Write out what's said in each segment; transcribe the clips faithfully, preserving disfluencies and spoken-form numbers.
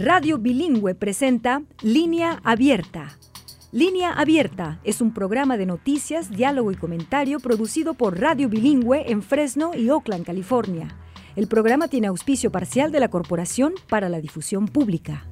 Radio Bilingüe presenta Línea Abierta. Línea Abierta es un programa de noticias, diálogo y comentario producido por Radio Bilingüe en Fresno y Oakland, California. El programa tiene auspicio parcial de la Corporación para la Difusión Pública.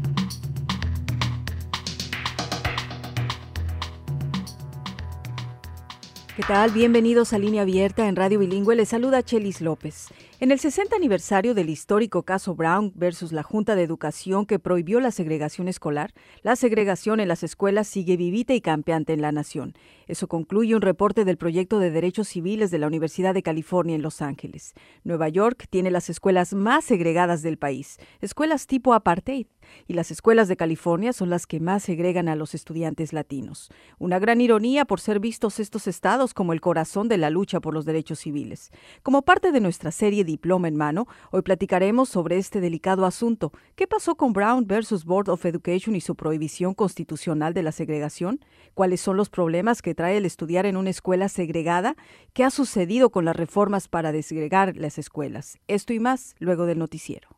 ¿Qué tal? Bienvenidos a Línea Abierta en Radio Bilingüe. Les saluda Chelis López. En el sesenta aniversario del histórico caso Brown versus la Junta de Educación que prohibió la segregación escolar, la segregación en las escuelas sigue vivita y campeante en la nación. Eso concluye un reporte del Proyecto de Derechos Civiles de la Universidad de California en Los Ángeles. Nueva York tiene las escuelas más segregadas del país, escuelas tipo apartheid, y las escuelas de California son las que más segregan a los estudiantes latinos. Una gran ironía por ser vistos estos estados como el corazón de la lucha por los derechos civiles. Como parte de nuestra serie Diploma en Mano, hoy platicaremos sobre este delicado asunto. ¿Qué pasó con Brown versus Board of Education y su prohibición constitucional de la segregación? ¿Cuáles son los problemas que trae el estudiar en una escuela segregada? ¿Qué ha sucedido con las reformas para desegregar las escuelas? Esto y más luego del noticiero.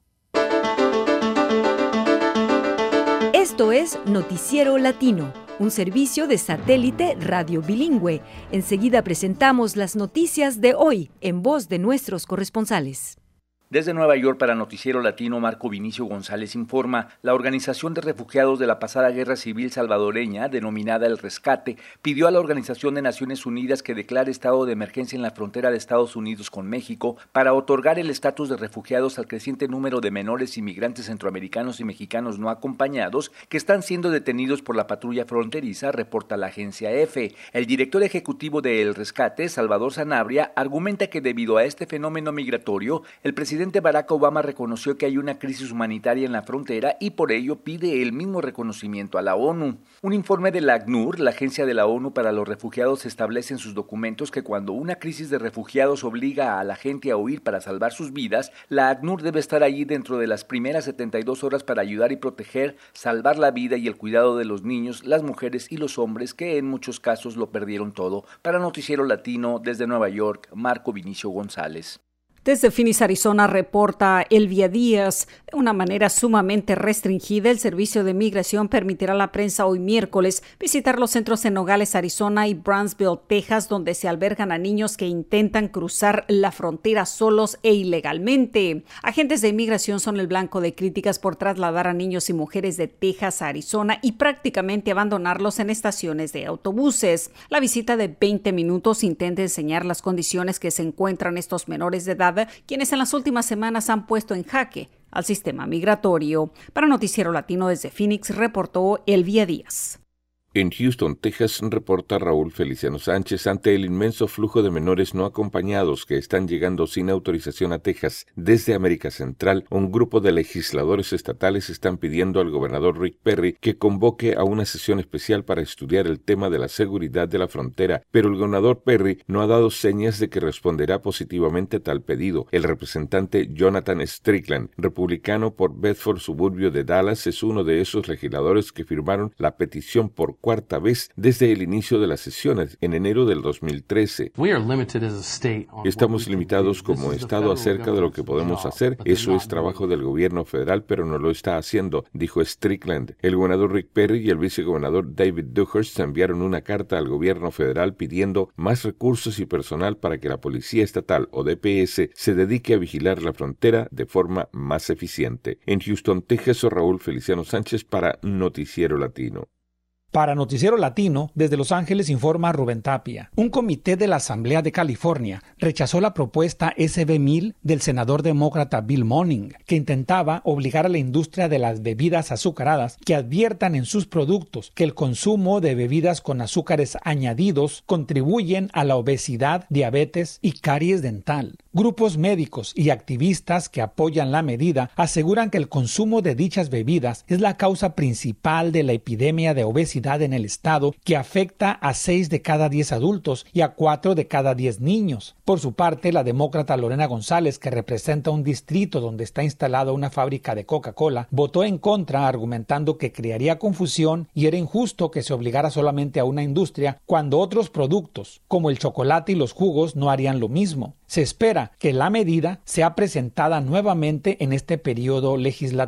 Esto es Noticiero Latino, un servicio de satélite Radio Bilingüe. Enseguida presentamos las noticias de hoy en voz de nuestros corresponsales. Desde Nueva York para Noticiero Latino, Marco Vinicio González informa. La Organización de Refugiados de la pasada Guerra Civil Salvadoreña, denominada El Rescate, pidió a la Organización de Naciones Unidas que declare estado de emergencia en la frontera de Estados Unidos con México para otorgar el estatus de refugiados al creciente número de menores inmigrantes centroamericanos y mexicanos no acompañados que están siendo detenidos por la patrulla fronteriza, reporta la agencia EFE. El director ejecutivo de El Rescate, Salvador Sanabria, argumenta que debido a este fenómeno migratorio, el presidente El presidente Barack Obama reconoció que hay una crisis humanitaria en la frontera y por ello pide el mismo reconocimiento a la ONU. Un informe de la ACNUR, la Agencia de la ONU para los Refugiados, establece en sus documentos que cuando una crisis de refugiados obliga a la gente a huir para salvar sus vidas, la ACNUR debe estar allí dentro de las primeras setenta y dos horas para ayudar y proteger, salvar la vida y el cuidado de los niños, las mujeres y los hombres que en muchos casos lo perdieron todo. Para Noticiero Latino, desde Nueva York, Marco Vinicio González. Desde Phoenix, Arizona, reporta Elvia Díaz. De una manera sumamente restringida, el Servicio de Migración permitirá a la prensa hoy miércoles visitar los centros en Nogales, Arizona y Brownsville, Texas, donde se albergan a niños que intentan cruzar la frontera solos e ilegalmente. Agentes de inmigración son el blanco de críticas por trasladar a niños y mujeres de Texas a Arizona y prácticamente abandonarlos en estaciones de autobuses. La visita de veinte minutos intenta enseñar las condiciones que se encuentran estos menores de edad, quienes en las últimas semanas han puesto en jaque al sistema migratorio. Para Noticiero Latino desde Phoenix, reportó Elvia Díaz. En Houston, Texas, reporta Raúl Feliciano Sánchez. Ante el inmenso flujo de menores no acompañados que están llegando sin autorización a Texas desde América Central, un grupo de legisladores estatales están pidiendo al gobernador Rick Perry que convoque a una sesión especial para estudiar el tema de la seguridad de la frontera, pero el gobernador Perry no ha dado señas de que responderá positivamente a tal pedido. El representante Jonathan Strickland, republicano por Bedford, suburbio de Dallas, es uno de esos legisladores que firmaron la petición por cuarta vez desde el inicio de las sesiones en enero del dos mil trece. Estamos limitados como Estado acerca de lo que podemos hacer. Eso es trabajo del gobierno federal, pero no lo está haciendo, dijo Strickland. El gobernador Rick Perry y el vicegobernador David Duhurst enviaron una carta al gobierno federal pidiendo más recursos y personal para que la Policía Estatal o D P S se dedique a vigilar la frontera de forma más eficiente. En Houston, Texas, Raúl Feliciano Sánchez para Noticiero Latino. Para Noticiero Latino, desde Los Ángeles informa Rubén Tapia. Un comité de la Asamblea de California rechazó la propuesta S B mil del senador demócrata Bill Monning, que intentaba obligar a la industria de las bebidas azucaradas que adviertan en sus productos que el consumo de bebidas con azúcares añadidos contribuyen a la obesidad, diabetes y caries dental. Grupos médicos y activistas que apoyan la medida aseguran que el consumo de dichas bebidas es la causa principal de la epidemia de obesidad en el estado, que afecta a seis de cada diez adultos y a cuatro de cada diez niños. Por su parte, la demócrata Lorena González, que representa un distrito donde está instalada una fábrica de Coca-Cola, votó en contra, argumentando que crearía confusión y era injusto que se obligara solamente a una industria cuando otros productos, como el chocolate y los jugos, no harían lo mismo. Se espera que la medida sea presentada nuevamente en este periodo legislativo.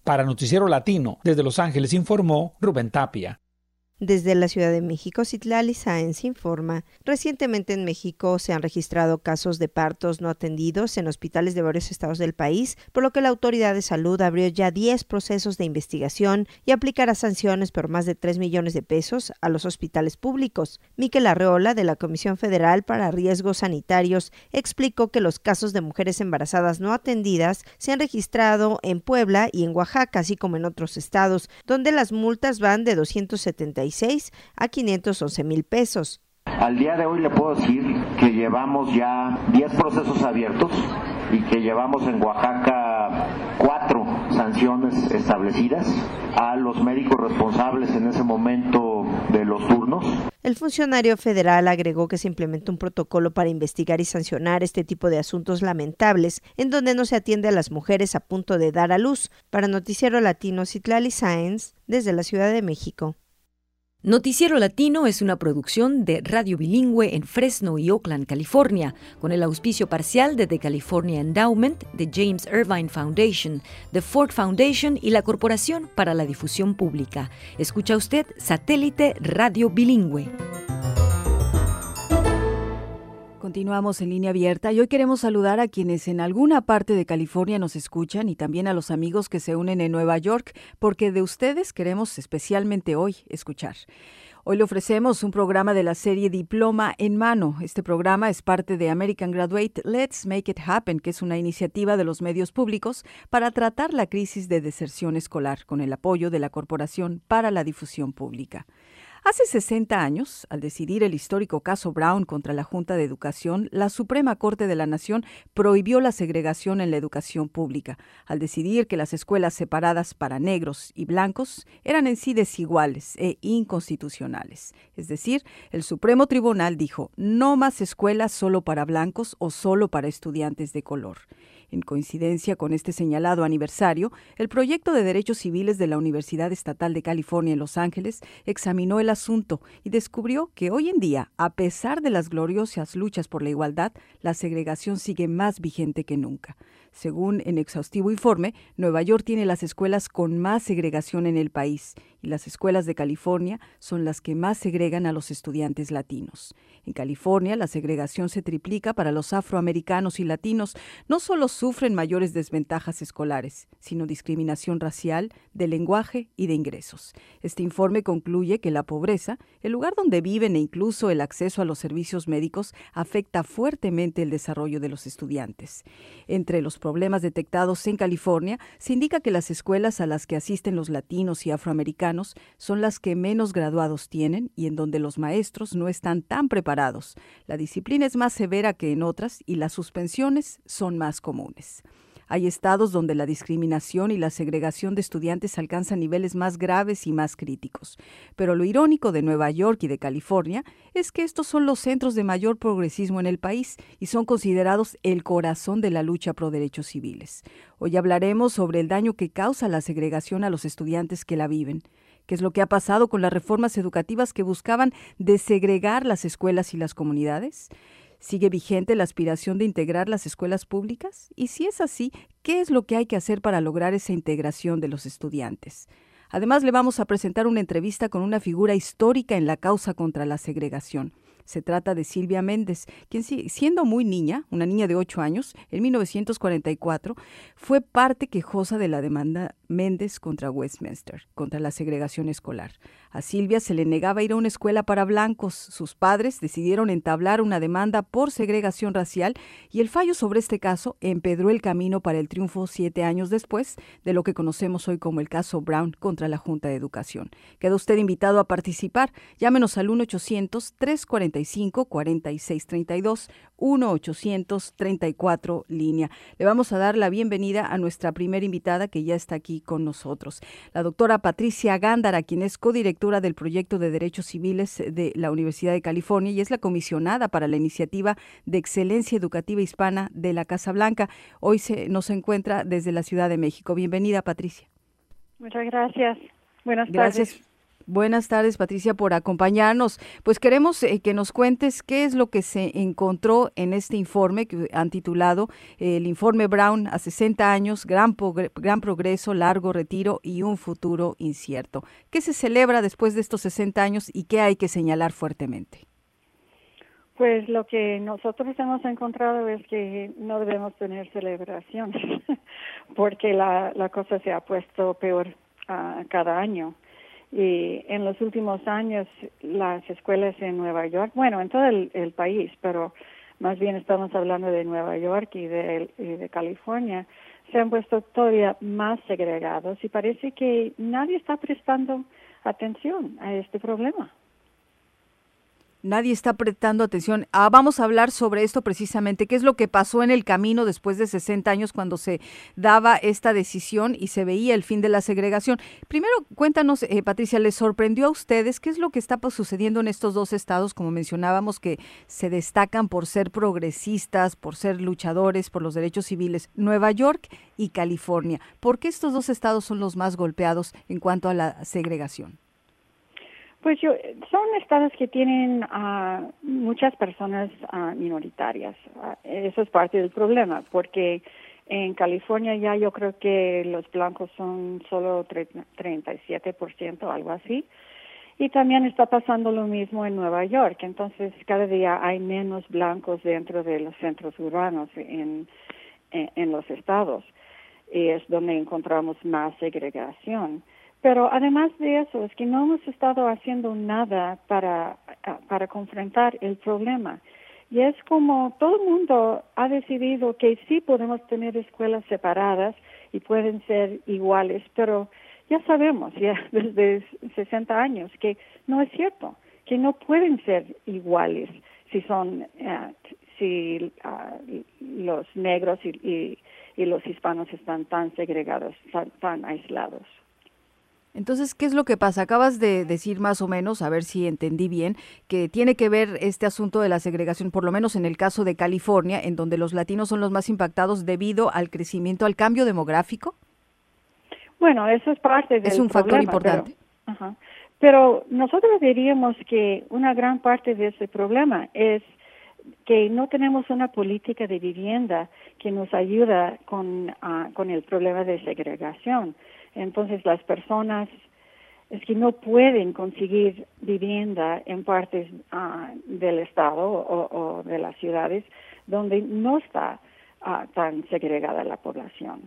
Para Noticiero Latino, desde Los Ángeles informó Rubén Tapia. Desde la Ciudad de México, Citlali Sáenz informa. Recientemente en México se han registrado casos de partos no atendidos en hospitales de varios estados del país, por lo que la Autoridad de Salud abrió ya diez procesos de investigación y aplicará sanciones por más de tres millones de pesos a los hospitales públicos. Miquel Arreola, de la Comisión Federal para Riesgos Sanitarios, explicó que los casos de mujeres embarazadas no atendidas se han registrado en Puebla y en Oaxaca, así como en otros estados, donde las multas van de doscientos setenta y seis a quinientos once mil pesos. Al día de hoy le puedo decir que llevamos ya diez procesos abiertos y que llevamos en Oaxaca cuatro sanciones establecidas a los médicos responsables en ese momento de los turnos. El funcionario federal agregó que se implementa un protocolo para investigar y sancionar este tipo de asuntos lamentables en donde no se atiende a las mujeres a punto de dar a luz. Para Noticiero Latino, Citlali Sáenz, desde la Ciudad de México. Noticiero Latino es una producción de Radio Bilingüe en Fresno y Oakland, California, con el auspicio parcial de The California Endowment, de James Irvine Foundation, The Ford Foundation y la Corporación para la Difusión Pública. Escucha usted Satélite Radio Bilingüe. Continuamos en línea abierta y hoy queremos saludar a quienes en alguna parte de California nos escuchan y también a los amigos que se unen en Nueva York, porque de ustedes queremos especialmente hoy escuchar. Hoy le ofrecemos un programa de la serie Diploma en Mano. Este programa es parte de American Graduate Let's Make It Happen, que es una iniciativa de los medios públicos para tratar la crisis de deserción escolar con el apoyo de la Corporación para la Difusión Pública. Hace sesenta años, al decidir el histórico caso Brown contra la Junta de Educación, la Suprema Corte de la Nación prohibió la segregación en la educación pública, al decidir que las escuelas separadas para negros y blancos eran en sí desiguales e inconstitucionales. Es decir, el Supremo Tribunal dijo, no más escuelas solo para blancos o solo para estudiantes de color. En coincidencia con este señalado aniversario, el Proyecto de Derechos Civiles de la Universidad Estatal de California en Los Ángeles examinó el asunto y descubrió que hoy en día, a pesar de las gloriosas luchas por la igualdad, la segregación sigue más vigente que nunca. Según un exhaustivo informe, Nueva York tiene las escuelas con más segregación en el país y las escuelas de California son las que más segregan a los estudiantes latinos. En California, la segregación se triplica para los afroamericanos y latinos. No solo sufren mayores desventajas escolares, sino discriminación racial, de lenguaje y de ingresos. Este informe concluye que la pobreza, el lugar donde viven e incluso el acceso a los servicios médicos afecta fuertemente el desarrollo de los estudiantes. Entre los problemas detectados en California, se indica que las escuelas a las que asisten los latinos y afroamericanos son las que menos graduados tienen y en donde los maestros no están tan preparados. La disciplina es más severa que en otras y las suspensiones son más comunes. Hay estados donde la discriminación y la segregación de estudiantes alcanzan niveles más graves y más críticos. Pero lo irónico de Nueva York y de California es que estos son los centros de mayor progresismo en el país y son considerados el corazón de la lucha pro derechos civiles. Hoy hablaremos sobre el daño que causa la segregación a los estudiantes que la viven. ¿Qué es lo que ha pasado con las reformas educativas que buscaban desegregar las escuelas y las comunidades? ¿Sigue vigente la aspiración de integrar las escuelas públicas? Y si es así, ¿qué es lo que hay que hacer para lograr esa integración de los estudiantes? Además, le vamos a presentar una entrevista con una figura histórica en la causa contra la segregación. Se trata de Silvia Méndez, quien siendo muy niña, una niña de ocho años, en mil novecientos cuarenta y cuatro, fue parte quejosa de la demanda Méndez contra Westminster, contra la segregación escolar. A Silvia se le negaba ir a una escuela para blancos. Sus padres decidieron entablar una demanda por segregación racial y el fallo sobre este caso empedró el camino para el triunfo siete años después de lo que conocemos hoy como el caso Brown contra la Junta de Educación. Queda usted invitado a participar. Llámenos al uno ochocientos, tres cuarenta y cinco, cuarenta y seis treinta y dos, uno ochocientos treinta y cuatro línea. Le vamos a dar la bienvenida a nuestra primera invitada que ya está aquí con nosotros, la doctora Patricia Gándara, quien es codirectora del Proyecto de Derechos Civiles de la Universidad de California y es la comisionada para la Iniciativa de Excelencia Educativa Hispana de la Casa Blanca. Hoy se nos encuentra desde la Ciudad de México. Bienvenida, Patricia. Muchas gracias. Buenas Gracias. tardes. Buenas tardes, Patricia, por acompañarnos. Pues queremos eh, que nos cuentes qué es lo que se encontró en este informe que han titulado eh, el informe Brown a sesenta años, gran, gran progreso, largo retiro y un futuro incierto. ¿Qué se celebra después de estos sesenta años y qué hay que señalar fuertemente? Pues lo que nosotros hemos encontrado es que no debemos tener celebraciones porque la, la cosa se ha puesto peor uh, cada año. Y en los últimos años, las escuelas en Nueva York, bueno, en todo el, el país, pero más bien estamos hablando de Nueva York y de, y de California, se han puesto todavía más segregados y parece que nadie está prestando atención a este problema. Nadie está prestando atención. Ah, vamos a hablar sobre esto precisamente. ¿Qué es lo que pasó en el camino después de sesenta años cuando se daba esta decisión y se veía el fin de la segregación? Primero, cuéntanos, eh, Patricia, ¿les sorprendió a ustedes qué es lo que está pues, sucediendo en estos dos estados, como mencionábamos, que se destacan por ser progresistas, por ser luchadores por los derechos civiles, Nueva York y California? ¿Por qué estos dos estados son los más golpeados en cuanto a la segregación? Pues yo, son estados que tienen uh, muchas personas uh, minoritarias. Uh, eso es parte del problema, porque en California ya yo creo que los blancos son solo treinta y siete por ciento, algo así. Y también está pasando lo mismo en Nueva York. Entonces, cada día hay menos blancos dentro de los centros urbanos en, en, en los estados. Y es donde encontramos más segregación. Pero además de eso, es que no hemos estado haciendo nada para, para confrontar el problema. Y es como todo el mundo ha decidido que sí podemos tener escuelas separadas y pueden ser iguales, pero ya sabemos ya desde sesenta años que no es cierto, que no pueden ser iguales si son uh, si uh, los negros y, y, y los hispanos están tan segregados, tan, tan aislados. Entonces, ¿qué es lo que pasa? Acabas de decir más o menos, a ver si entendí bien, que tiene que ver este asunto de la segregación, por lo menos en el caso de California, en donde los latinos son los más impactados debido al crecimiento, al cambio demográfico. Bueno, eso es parte del Es un problema, factor importante. Pero, uh-huh. pero nosotros diríamos que una gran parte de ese problema es que no tenemos una política de vivienda que nos ayuda con, uh, con el problema de segregación. Entonces las personas es que no pueden conseguir vivienda en partes uh, del estado o, o de las ciudades donde no está uh, tan segregada la población.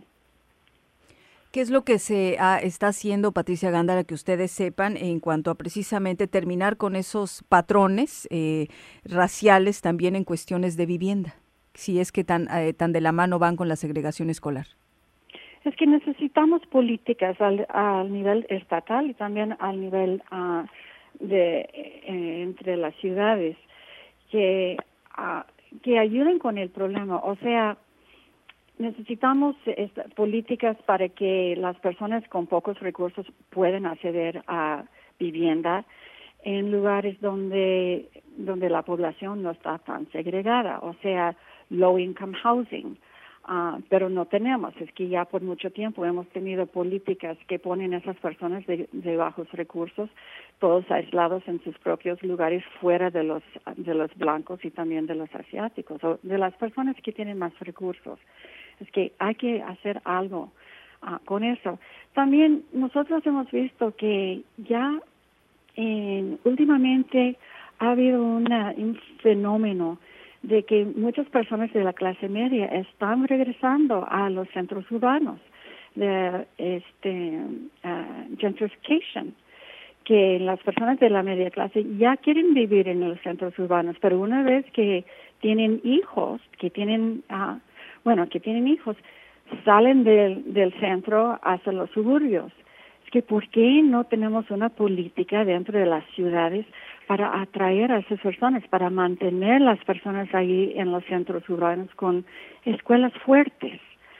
¿Qué es lo que se ah, está haciendo, Patricia Gándara, que ustedes sepan en cuanto a precisamente terminar con esos patrones eh, raciales también en cuestiones de vivienda, si es que tan, eh, tan de la mano van con la segregación escolar? Es que necesitamos políticas al, al nivel estatal y también al nivel uh, de eh, entre las ciudades que uh, que ayuden con el problema. O sea, necesitamos esta, políticas para que las personas con pocos recursos puedan acceder a vivienda en lugares donde donde la población no está tan segregada. O sea, low income housing. Uh, pero no tenemos, es que ya por mucho tiempo hemos tenido políticas que ponen a esas personas de, de bajos recursos, todos aislados en sus propios lugares fuera de los de los blancos y también de los asiáticos, o de las personas que tienen más recursos. Es que hay que hacer algo uh, con eso. También nosotros hemos visto que ya en, últimamente ha habido una, un fenómeno de que muchas personas de la clase media están regresando a los centros urbanos, de este uh, gentrification, que las personas de la media clase ya quieren vivir en los centros urbanos, pero una vez que tienen hijos, que tienen, uh, bueno, que tienen hijos, salen del, del centro hacia los suburbios. Es que ¿por qué no tenemos una política dentro de las ciudades para atraer a esas personas, para mantener las personas ahí en los centros urbanos con escuelas fuertes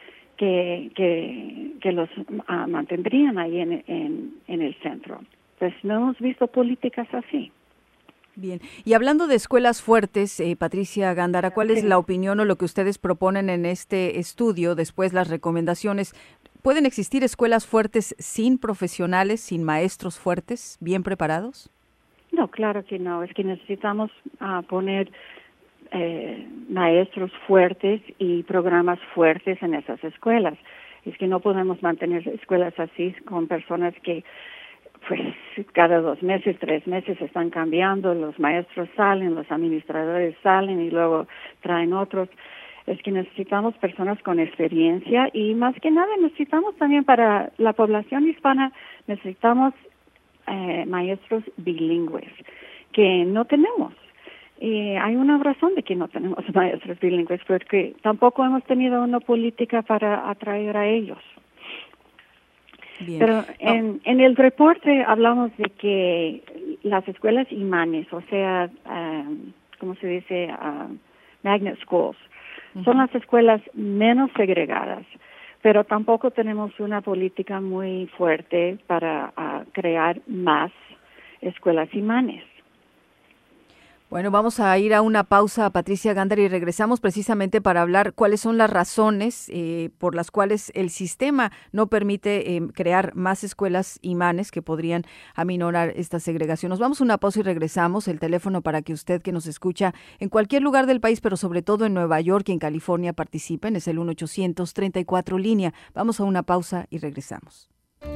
que que, que los uh, mantendrían ahí en, en, en el centro? Pues no hemos visto políticas así. Bien, y hablando de escuelas fuertes, eh, Patricia Gándara, ¿cuál es la opinión o lo que ustedes proponen en este estudio, después las recomendaciones ¿pueden existir escuelas fuertes sin profesionales, sin maestros fuertes, bien preparados? No, claro que no. Es que necesitamos uh, poner eh, maestros fuertes y programas fuertes en esas escuelas. Es que no podemos mantener escuelas así con personas que pues cada dos meses, tres meses están cambiando, los maestros salen, los administradores salen y luego traen otros. Es que necesitamos personas con experiencia y más que nada necesitamos también para la población hispana, necesitamos eh, maestros bilingües que no tenemos. Y hay una razón de que no tenemos maestros bilingües porque tampoco hemos tenido una política para atraer a ellos. Bien. Pero en, en el reporte hablamos de que las escuelas imanes, o sea, um, ¿cómo se dice? Uh, magnet schools, uh-huh. son las escuelas menos segregadas, pero tampoco tenemos una política muy fuerte para uh, crear más escuelas imanes. Bueno, vamos a ir a una pausa, Patricia Gándara, y regresamos precisamente para hablar cuáles son las razones eh, por las cuales el sistema no permite eh, crear más escuelas imanes que podrían aminorar esta segregación. Nos vamos a una pausa y regresamos. El teléfono para que usted que nos escucha en cualquier lugar del país, pero sobre todo en Nueva York y en California participen, es el uno ochocientos treinta y cuatro línea. Vamos a una pausa y regresamos.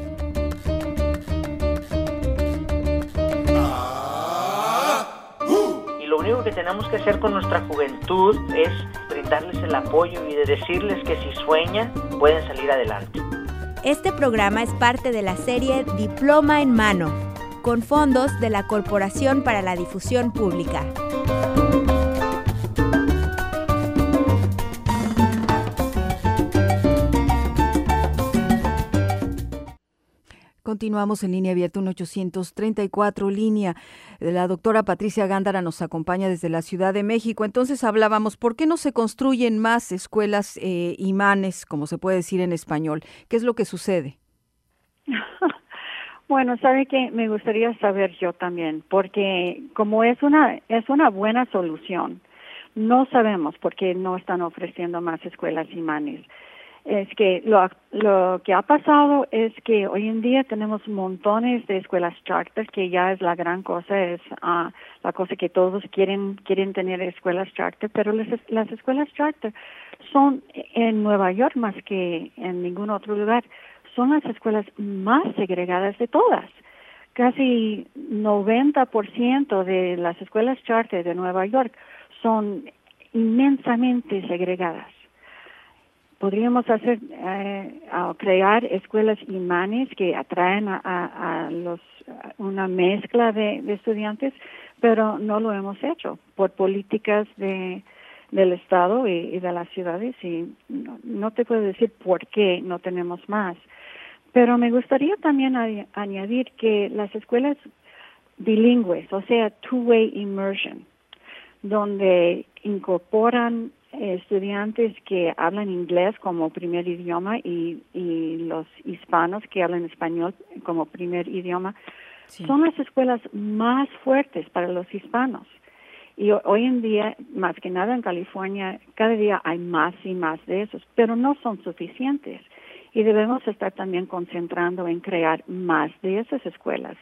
Lo único que tenemos que hacer con nuestra juventud es brindarles el apoyo y de decirles que si sueñan, pueden salir adelante. Este programa es parte de la serie Diploma en Mano, con fondos de la Corporación para la Difusión Pública. Continuamos en línea abierta, uno ochocientos treinta y cuatro línea. La doctora Patricia Gándara nos acompaña desde la Ciudad de México. Entonces hablábamos, ¿por qué no se construyen más escuelas eh, imanes, como se puede decir en español? ¿Qué es lo que sucede? Bueno, sabe que me gustaría saber yo también, porque como es una es una buena solución, no sabemos por qué no están ofreciendo más escuelas imanes. Es que lo, lo que ha pasado es que hoy en día tenemos montones de escuelas charter, que ya es la gran cosa, es uh, la cosa que todos quieren quieren tener escuelas charter, pero las, las escuelas charter son en Nueva York más que en ningún otro lugar, son las escuelas más segregadas de todas. Casi noventa por ciento de las escuelas charter de Nueva York son inmensamente segregadas. Podríamos hacer eh, a crear escuelas imanes que atraen a, a, a los a una mezcla de, de estudiantes, pero no lo hemos hecho por políticas de del Estado y, y de las ciudades y no, no te puedo decir por qué no tenemos más. Pero me gustaría también a, añadir que las escuelas bilingües, o sea, two-way immersion, donde incorporan estudiantes que hablan inglés como primer idioma y, y los hispanos que hablan español como primer idioma, sí. Son las escuelas más fuertes para los hispanos. Y hoy en día, más que nada en California, cada día hay más y más de esos, pero no son suficientes. Y debemos estar también concentrando en crear más de esas escuelas.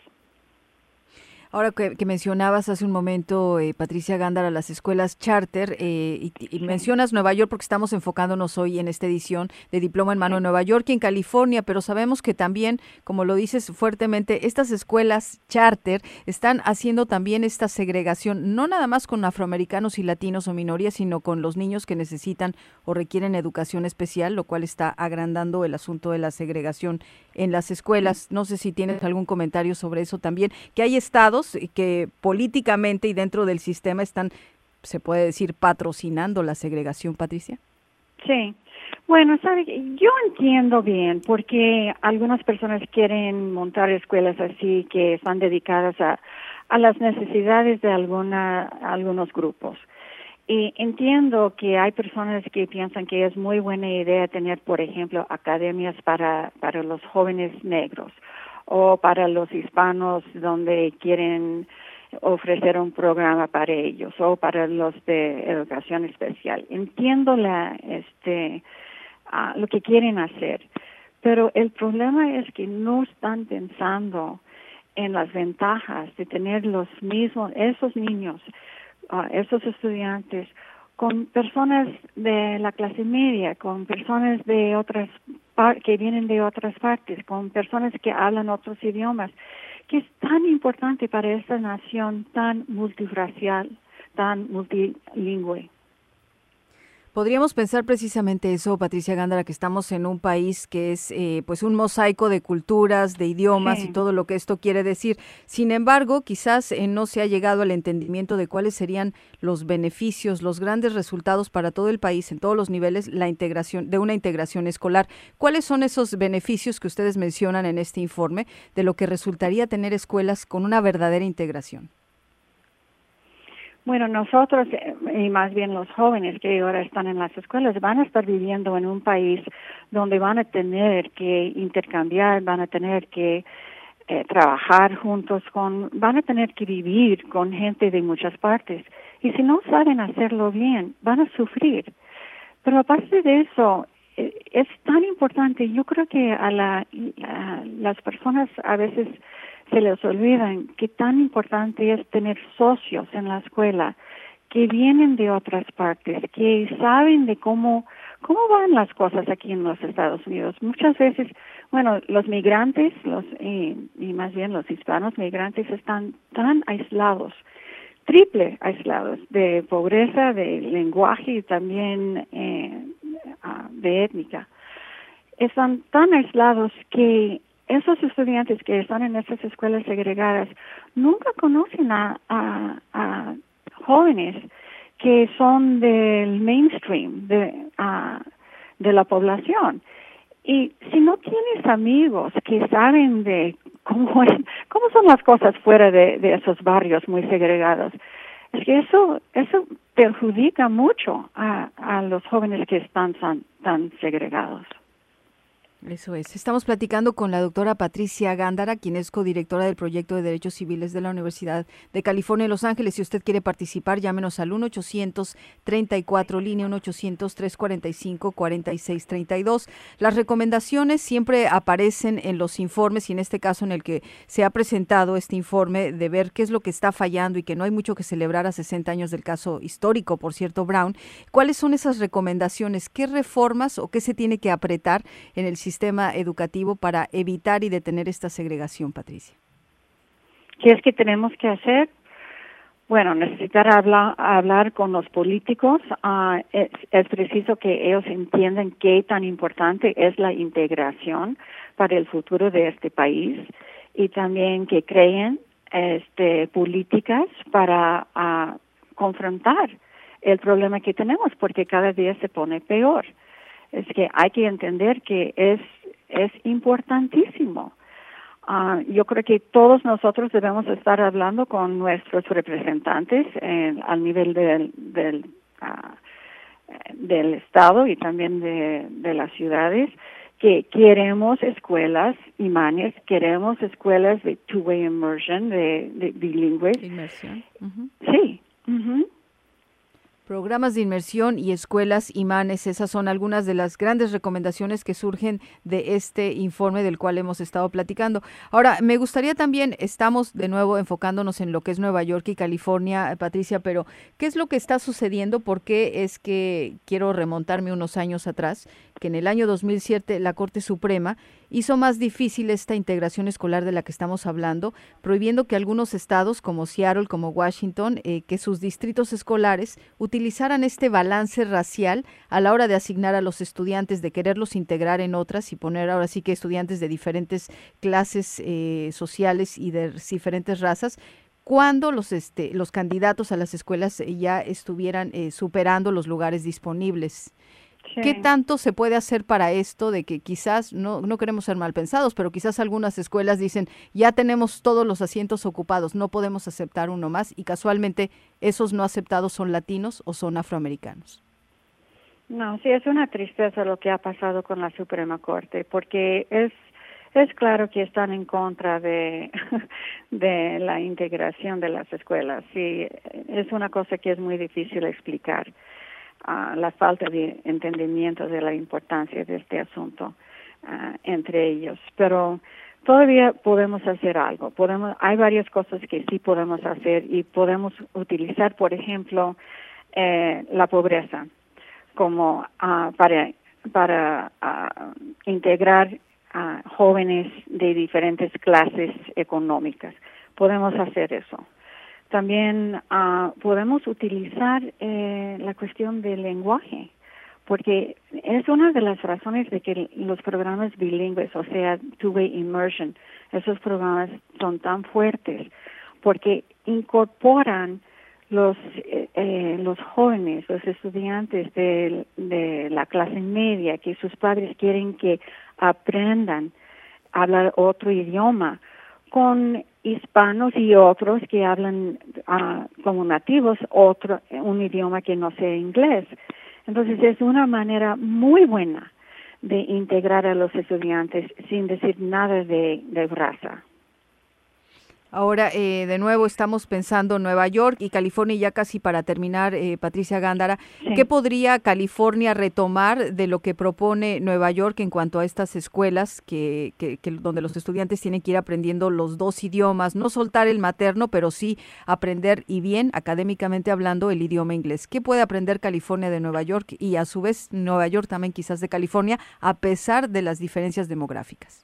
Ahora que, que mencionabas hace un momento, eh, Patricia Gándara, las escuelas charter, eh, y, y mencionas Nueva York porque estamos enfocándonos hoy en esta edición de Diploma en Mano en Nueva York y en California, pero sabemos que también, como lo dices fuertemente, estas escuelas charter están haciendo también esta segregación, no nada más con afroamericanos y latinos o minorías, sino con los niños que necesitan o requieren educación especial, lo cual está agrandando el asunto de la segregación en las escuelas. No sé si tienes algún comentario sobre eso también, que hay estados que políticamente y dentro del sistema están, se puede decir, patrocinando la segregación, Patricia. Sí. Bueno, sabe, yo entiendo bien porque algunas personas quieren montar escuelas así que están dedicadas a, a las necesidades de alguna, algunos grupos. Y entiendo que hay personas que piensan que es muy buena idea tener, por ejemplo, academias para, para los jóvenes negros o para los hispanos donde quieren ofrecer un programa para ellos o para los de educación especial. Entiendo la este uh, lo que quieren hacer, pero el problema es que no están pensando en las ventajas de tener los mismos, esos niños, uh, esos estudiantes, con personas de la clase media, con personas de otras par- que vienen de otras partes, con personas que hablan otros idiomas, que es tan importante para esta nación tan multirracial, tan multilingüe. Podríamos pensar precisamente eso, Patricia Gándara, que estamos en un país que es eh, pues un mosaico de culturas, de idiomas sí. y todo lo que esto quiere decir. Sin embargo, quizás eh, no se ha llegado al entendimiento de cuáles serían los beneficios, los grandes resultados para todo el país, en todos los niveles, la integración de una integración escolar. ¿Cuáles son esos beneficios que ustedes mencionan en este informe de lo que resultaría tener escuelas con una verdadera integración? Bueno, nosotros, y más bien los jóvenes que ahora están en las escuelas, van a estar viviendo en un país donde van a tener que intercambiar, van a tener que eh, trabajar juntos con, van a tener que vivir con gente de muchas partes. Y si no saben hacerlo bien, van a sufrir. Pero aparte de eso, eh, es tan importante, yo creo que a, la, a las personas a veces se les olvidan que tan importante es tener socios en la escuela que vienen de otras partes, que saben de cómo cómo van las cosas aquí en los Estados Unidos. Muchas veces, bueno, los migrantes, los y, y más bien los hispanos migrantes están tan aislados, triple aislados, de pobreza, de lenguaje y también eh, de étnica. Están tan aislados que esos estudiantes que están en esas escuelas segregadas nunca conocen a, a, a jóvenes que son del mainstream de, uh, de la población. Y si no tienes amigos que saben de cómo, es, cómo son las cosas fuera de, de esos barrios muy segregados, es que eso eso perjudica mucho a, a los jóvenes que están tan, tan segregados. Eso es. Estamos platicando con la doctora Patricia Gándara, quien es codirectora del proyecto de Derechos Civiles de la Universidad de California en Los Ángeles. Si usted quiere participar, llámenos al uno ochocientos treinta y cuatro, línea uno ochocientos, trescientos cuarenta y cinco, cuarenta y seis treinta y dos. Las recomendaciones siempre aparecen en los informes y en este caso en el que se ha presentado este informe de ver qué es lo que está fallando y que no hay mucho que celebrar a sesenta años del caso histórico, por cierto, Brown. ¿Cuáles son esas recomendaciones? ¿Qué reformas o qué se tiene que apretar en el sistema sistema educativo para evitar y detener esta segregación, Patricia? ¿Qué es que tenemos que hacer? Bueno, necesitar hablar, hablar con los políticos. Uh, es, es preciso que ellos entiendan qué tan importante es la integración para el futuro de este país y también que creen este, políticas para uh, confrontar el problema que tenemos, porque cada día se pone peor. Es que hay que entender que es es importantísimo. Uh, yo creo que todos nosotros debemos estar hablando con nuestros representantes eh, al nivel del del, uh, del estado y también de, de las ciudades, que queremos escuelas imanes, queremos escuelas de two-way immersion, de, de bilingües. Inmersión. Uh-huh. Sí. Uh-huh. Programas de inmersión y escuelas imanes, esas son algunas de las grandes recomendaciones que surgen de este informe del cual hemos estado platicando. Ahora, me gustaría también, estamos de nuevo enfocándonos en lo que es Nueva York y California, Patricia, pero ¿qué es lo que está sucediendo? ¿Por qué es que quiero remontarme unos años atrás? Que en el año dos mil siete la Corte Suprema hizo más difícil esta integración escolar de la que estamos hablando, prohibiendo que algunos estados como Seattle, como Washington, eh, que sus distritos escolares utilizaran este balance racial a la hora de asignar a los estudiantes, de quererlos integrar en otras y poner ahora sí que estudiantes de diferentes clases eh, sociales y de diferentes razas, cuando los este los candidatos a las escuelas ya estuvieran eh, superando los lugares disponibles. Sí. ¿Qué tanto se puede hacer para esto de que quizás, no, no queremos ser mal pensados, pero quizás algunas escuelas dicen, ya tenemos todos los asientos ocupados, no podemos aceptar uno más, y casualmente esos no aceptados son latinos o son afroamericanos? No, sí, es una tristeza lo que ha pasado con la Suprema Corte, porque es es claro que están en contra de, de la integración de las escuelas. Sí, es una cosa que es muy difícil explicar. Uh, la falta de entendimiento de la importancia de este asunto. uh, entre ellos. Pero todavía podemos hacer algo. Podemos, hay varias cosas que sí podemos hacer y podemos utilizar, por ejemplo, eh, la pobreza como uh, para para uh, integrar a jóvenes de diferentes clases económicas. Podemos hacer eso. También uh, podemos utilizar eh, la cuestión del lenguaje, porque es una de las razones de que los programas bilingües, o sea, two-way immersion, esos programas son tan fuertes, porque incorporan los eh, eh, los jóvenes, los estudiantes de, de la clase media, que sus padres quieren que aprendan a hablar otro idioma, con hispanos y otros que hablan uh, como nativos otro un idioma que no sea inglés. Entonces es una manera muy buena de integrar a los estudiantes sin decir nada de, de raza. Ahora, eh, de nuevo, estamos pensando en Nueva York y California, y ya casi para terminar, eh, Patricia Gándara, sí. ¿Qué podría California retomar de lo que propone Nueva York en cuanto a estas escuelas que, que, que donde los estudiantes tienen que ir aprendiendo los dos idiomas, no soltar el materno, pero sí aprender, y bien, académicamente hablando, el idioma inglés? ¿Qué puede aprender California de Nueva York y a su vez Nueva York también quizás de California, a pesar de las diferencias demográficas?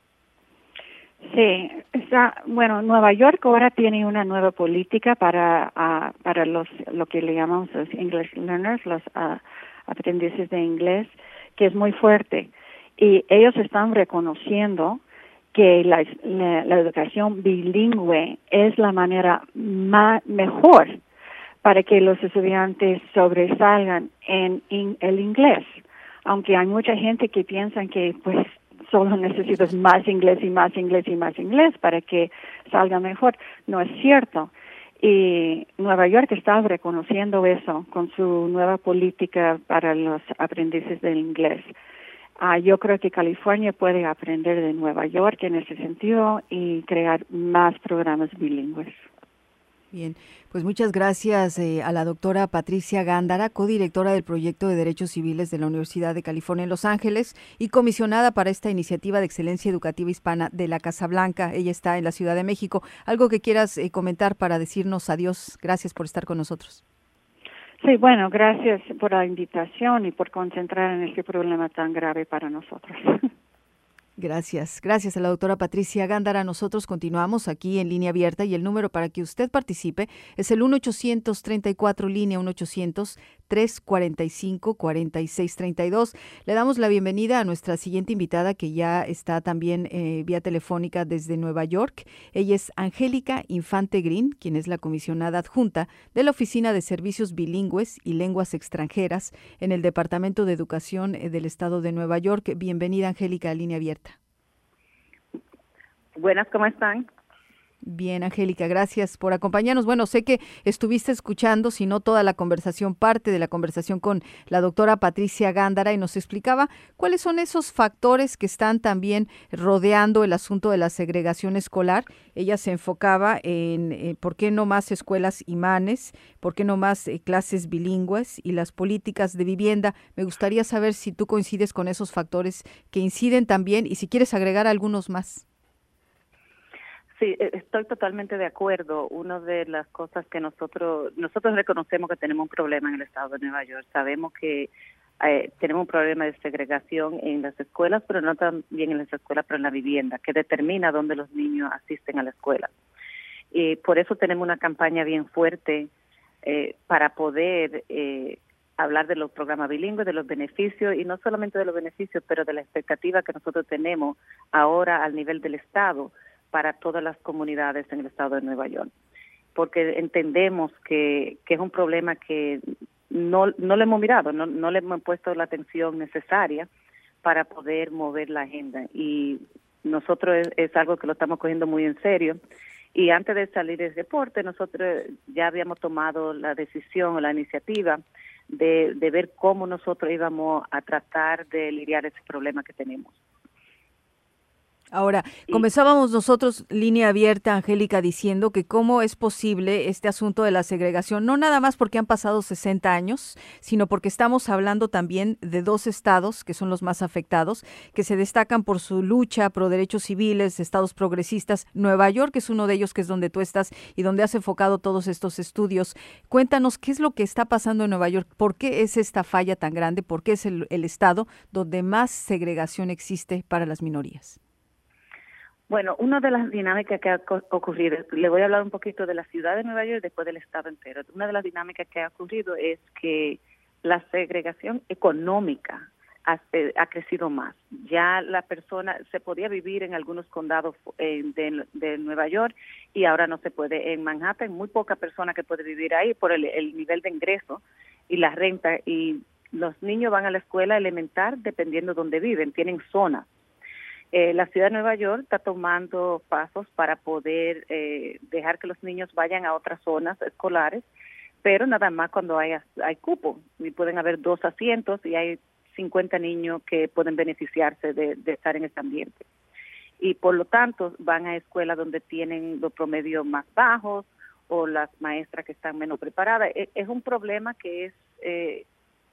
Sí, está, bueno, Nueva York ahora tiene una nueva política para uh, para los lo que le llamamos los English learners, los uh, aprendices de inglés, que es muy fuerte, y ellos están reconociendo que la, la, la educación bilingüe es la manera más mejor para que los estudiantes sobresalgan en, en el inglés, aunque hay mucha gente que piensa que pues solo necesitas más inglés y más inglés y más inglés para que salga mejor. No es cierto. Y Nueva York está reconociendo eso con su nueva política para los aprendices del inglés. Uh, yo creo que California puede aprender de Nueva York en ese sentido y crear más programas bilingües. Bien, pues muchas gracias eh, a la doctora Patricia Gándara, codirectora del Proyecto de Derechos Civiles de la Universidad de California en Los Ángeles y comisionada para esta iniciativa de excelencia educativa hispana de la Casa Blanca. Ella está en la Ciudad de México. ¿Algo que quieras eh, comentar para decirnos adiós? Gracias por estar con nosotros. Sí, bueno, gracias por la invitación y por concentrar en este problema tan grave para nosotros. Gracias, gracias a la doctora Patricia Gándara. Nosotros continuamos aquí en Línea Abierta y el número para que usted participe es el uno ochocientos treinta y cuatro línea uno ochocientos tres cuarenta y cinco cuarenta y seis treinta y dos. Le damos la bienvenida a nuestra siguiente invitada que ya está también eh, vía telefónica desde Nueva York. Ella es Angélica Infante Green, quien es la comisionada adjunta de la Oficina de Servicios Bilingües y Lenguas Extranjeras en el Departamento de Educación del Estado de Nueva York. Bienvenida, Angélica, a Línea Abierta. Buenas, ¿cómo están? Bien, Angélica, gracias por acompañarnos. Bueno, sé que estuviste escuchando, si no toda la conversación, parte de la conversación con la doctora Patricia Gándara, y nos explicaba cuáles son esos factores que están también rodeando el asunto de la segregación escolar. Ella se enfocaba en eh, por qué no más escuelas imanes, por qué no más eh, clases bilingües y las políticas de vivienda. Me gustaría saber si tú coincides con esos factores que inciden también y si quieres agregar algunos más. Sí, estoy totalmente de acuerdo. Una de las cosas que nosotros nosotros reconocemos que tenemos un problema en el estado de Nueva York. Sabemos que eh, tenemos un problema de segregación en las escuelas, pero no también en las escuelas, pero en la vivienda, que determina dónde los niños asisten a la escuela. Y por eso tenemos una campaña bien fuerte eh, para poder eh, hablar de los programas bilingües, de los beneficios, y no solamente de los beneficios, pero de la expectativa que nosotros tenemos ahora al nivel del estado para todas las comunidades en el estado de Nueva York, porque entendemos que, que es un problema que no, no le hemos mirado, no, no le hemos puesto la atención necesaria para poder mover la agenda, y nosotros es, es algo que lo estamos cogiendo muy en serio. Y antes de salir del reporte, nosotros ya habíamos tomado la decisión o la iniciativa de, de ver cómo nosotros íbamos a tratar de lidiar ese problema que tenemos. Ahora, comenzábamos nosotros, línea abierta, Angélica, diciendo que cómo es posible este asunto de la segregación, no nada más porque han pasado sesenta años, sino porque estamos hablando también de dos estados que son los más afectados, que se destacan por su lucha pro derechos civiles, estados progresistas. Nueva York es uno de ellos, que es donde tú estás y donde has enfocado todos estos estudios. Cuéntanos qué es lo que está pasando en Nueva York, por qué es esta falla tan grande, por qué es el, el estado donde más segregación existe para las minorías. Bueno, una de las dinámicas que ha ocurrido, le voy a hablar un poquito de la ciudad de Nueva York y después del estado entero. Una de las dinámicas que ha ocurrido es que la segregación económica ha, ha crecido más. Ya la persona se podía vivir en algunos condados eh, de, de Nueva York y ahora no se puede. En Manhattan, muy poca persona que puede vivir ahí por el, el nivel de ingreso y la renta. Y los niños van a la escuela elemental dependiendo de dónde viven, tienen zonas. Eh, la ciudad de Nueva York está tomando pasos para poder eh, dejar que los niños vayan a otras zonas escolares, pero nada más cuando hay, hay cupo, y pueden haber dos asientos y hay cincuenta niños que pueden beneficiarse de, de estar en este ambiente. Y por lo tanto van a escuelas donde tienen los promedios más bajos o las maestras que están menos preparadas. Es, es un problema que es, eh,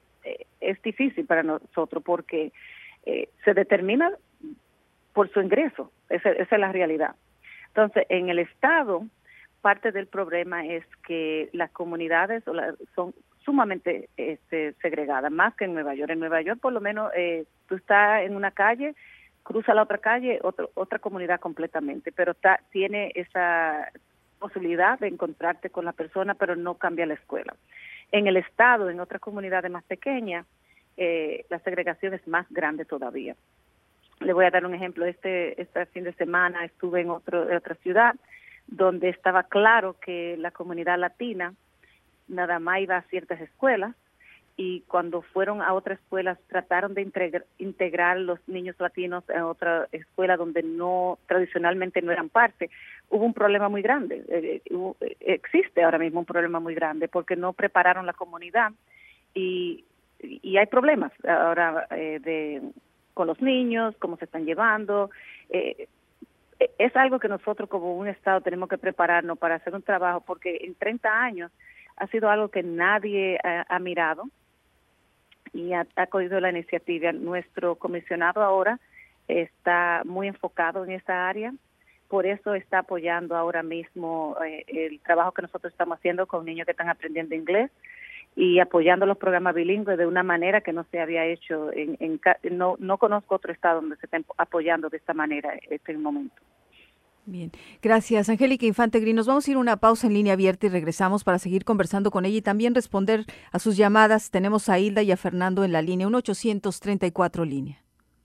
es difícil para nosotros porque eh, se determina por su ingreso, esa, esa es la realidad. Entonces, en el estado, parte del problema es que las comunidades son sumamente este, segregadas, más que en Nueva York. En Nueva York, por lo menos, eh, tú estás en una calle, cruza la otra calle, otro, otra comunidad completamente, pero está, tiene esa posibilidad de encontrarte con la persona, pero no cambia la escuela. En el estado, en otras comunidades más pequeñas, eh, la segregación es más grande todavía. Le voy a dar un ejemplo. Este este fin de semana estuve en otro en otra ciudad donde estaba claro que la comunidad latina nada más iba a ciertas escuelas y cuando fueron a otras escuelas trataron de integrar, integrar los niños latinos en otra escuela donde no tradicionalmente no eran parte. Hubo un problema muy grande. Eh, hubo, existe ahora mismo un problema muy grande porque no prepararon la comunidad y, y hay problemas ahora eh, de con los niños, cómo se están llevando. Eh, es algo que nosotros como un Estado tenemos que prepararnos para hacer un trabajo, porque en treinta años ha sido algo que nadie ha, ha mirado y ha, ha cogido la iniciativa. Nuestro comisionado ahora está muy enfocado en esa área, por eso está apoyando ahora mismo eh, el trabajo que nosotros estamos haciendo con niños que están aprendiendo inglés, y apoyando los programas bilingües de una manera que no se había hecho. En, en no, no conozco otro estado donde se esté apoyando de esta manera en este momento. Bien, gracias, Angélica Infante Green. Nos vamos a ir a una pausa en línea abierta y regresamos para seguir conversando con ella y también responder a sus llamadas. Tenemos a Hilda y a Fernando en la línea, uno ochocientos treinta y cuatro línea.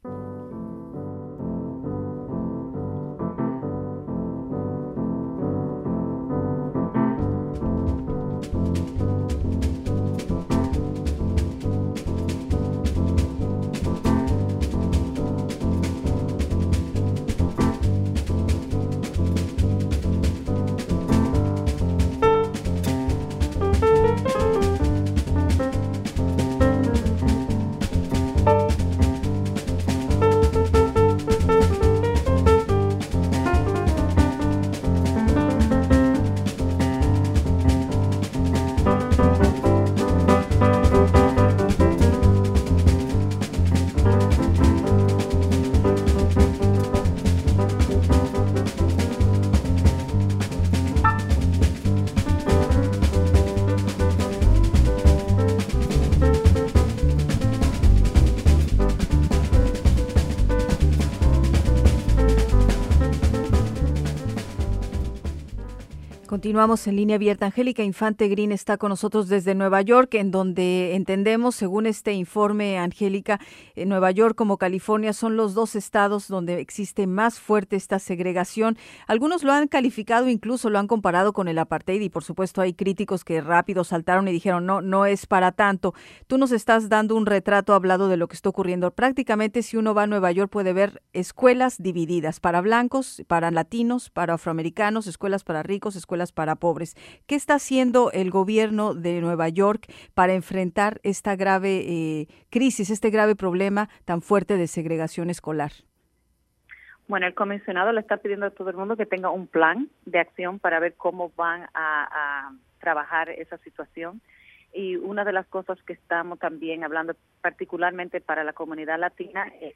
Continuamos en línea abierta. Angélica Infante Green está con nosotros desde Nueva York, en donde entendemos, según este informe, Angélica, en Nueva York como California son los dos estados donde existe más fuerte esta segregación. Algunos lo han calificado, incluso lo han comparado con el apartheid y por supuesto hay críticos que rápido saltaron y dijeron no, no es para tanto. Tú nos estás dando un retrato hablado de lo que está ocurriendo. Prácticamente si uno va a Nueva York puede ver escuelas divididas para blancos, para latinos, para afroamericanos, escuelas para ricos, escuelas para pobres. ¿Qué está haciendo el gobierno de Nueva York para enfrentar esta grave eh, crisis, este grave problema tan fuerte de segregación escolar? Bueno, el comisionado le está pidiendo a todo el mundo que tenga un plan de acción para ver cómo van a, a trabajar esa situación. Y una de las cosas que estamos también hablando particularmente para la comunidad latina, es,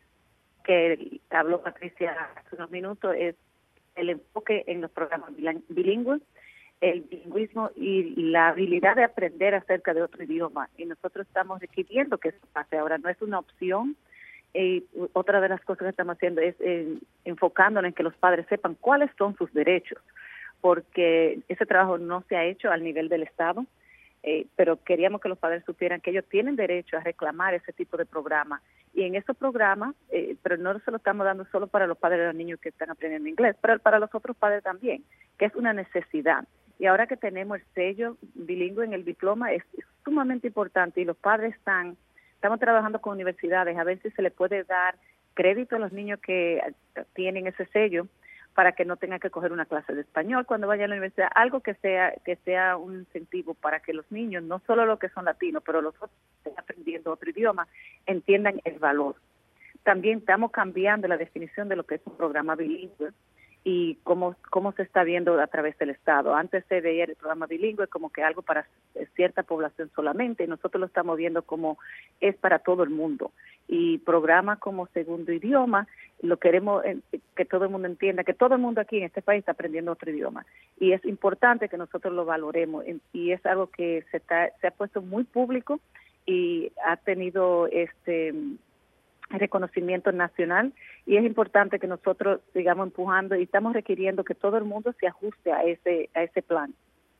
que habló Patricia hace unos minutos, es el enfoque en los programas bilingües, el bilingüismo y la habilidad de aprender acerca de otro idioma. Y nosotros estamos requiriendo que eso pase. Ahora, no es una opción. Y otra de las cosas que estamos haciendo es eh, enfocándonos en que los padres sepan cuáles son sus derechos, porque ese trabajo no se ha hecho al nivel del Estado, eh, pero queríamos que los padres supieran que ellos tienen derecho a reclamar ese tipo de programa. Y en esos programas, eh, pero no se lo estamos dando solo para los padres de los niños que están aprendiendo inglés, pero para los otros padres también, que es una necesidad. Y ahora que tenemos el sello bilingüe en el diploma, es, es sumamente importante, y los padres están... Estamos trabajando con universidades a ver si se le puede dar crédito a los niños que tienen ese sello para que no tengan que coger una clase de español cuando vayan a la universidad, algo que sea que sea un incentivo para que los niños, no solo los que son latinos, pero los otros que estén aprendiendo otro idioma, entiendan el valor. También estamos cambiando la definición de lo que es un programa bilingüe y cómo cómo se está viendo a través del Estado. Antes se veía el programa bilingüe como que algo para cierta población solamente, y nosotros lo estamos viendo como es para todo el mundo. Y programa como segundo idioma, lo queremos que todo el mundo entienda, que todo el mundo aquí en este país está aprendiendo otro idioma. Y es importante que nosotros lo valoremos, y es algo que se, está, se ha puesto muy público y ha tenido este... reconocimiento nacional, y es importante que nosotros sigamos empujando y estamos requiriendo que todo el mundo se ajuste a ese a ese plan.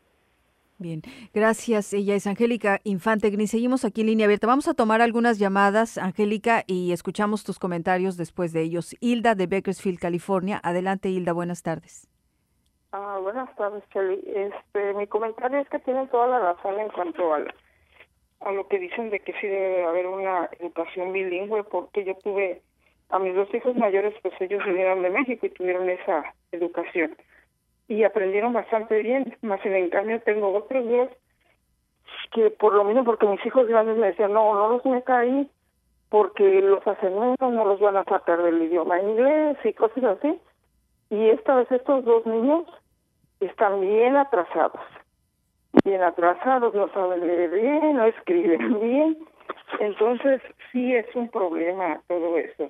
Bien, gracias. Ella es Angélica Infante Green. Seguimos aquí en línea abierta. Vamos a tomar algunas llamadas, Angélica, y escuchamos tus comentarios después de ellos. Hilda de Bakersfield, California. Adelante, Hilda, buenas tardes. Ah, buenas tardes, Kelly. Este, mi comentario es que tienen toda la razón en cuanto a la a lo que dicen de que sí debe haber una educación bilingüe, porque yo tuve a mis dos hijos mayores, pues ellos vinieron de México y tuvieron esa educación y aprendieron bastante bien, más en cambio tengo otros dos que por lo mismo, porque mis hijos grandes me decían, no, no los meta ahí porque los hacen menos, no los van a sacar del idioma inglés y cosas así, y esta vez estos dos niños están bien atrasados. bien atrasados, no saben leer bien, no escriben bien. Entonces, sí es un problema todo eso.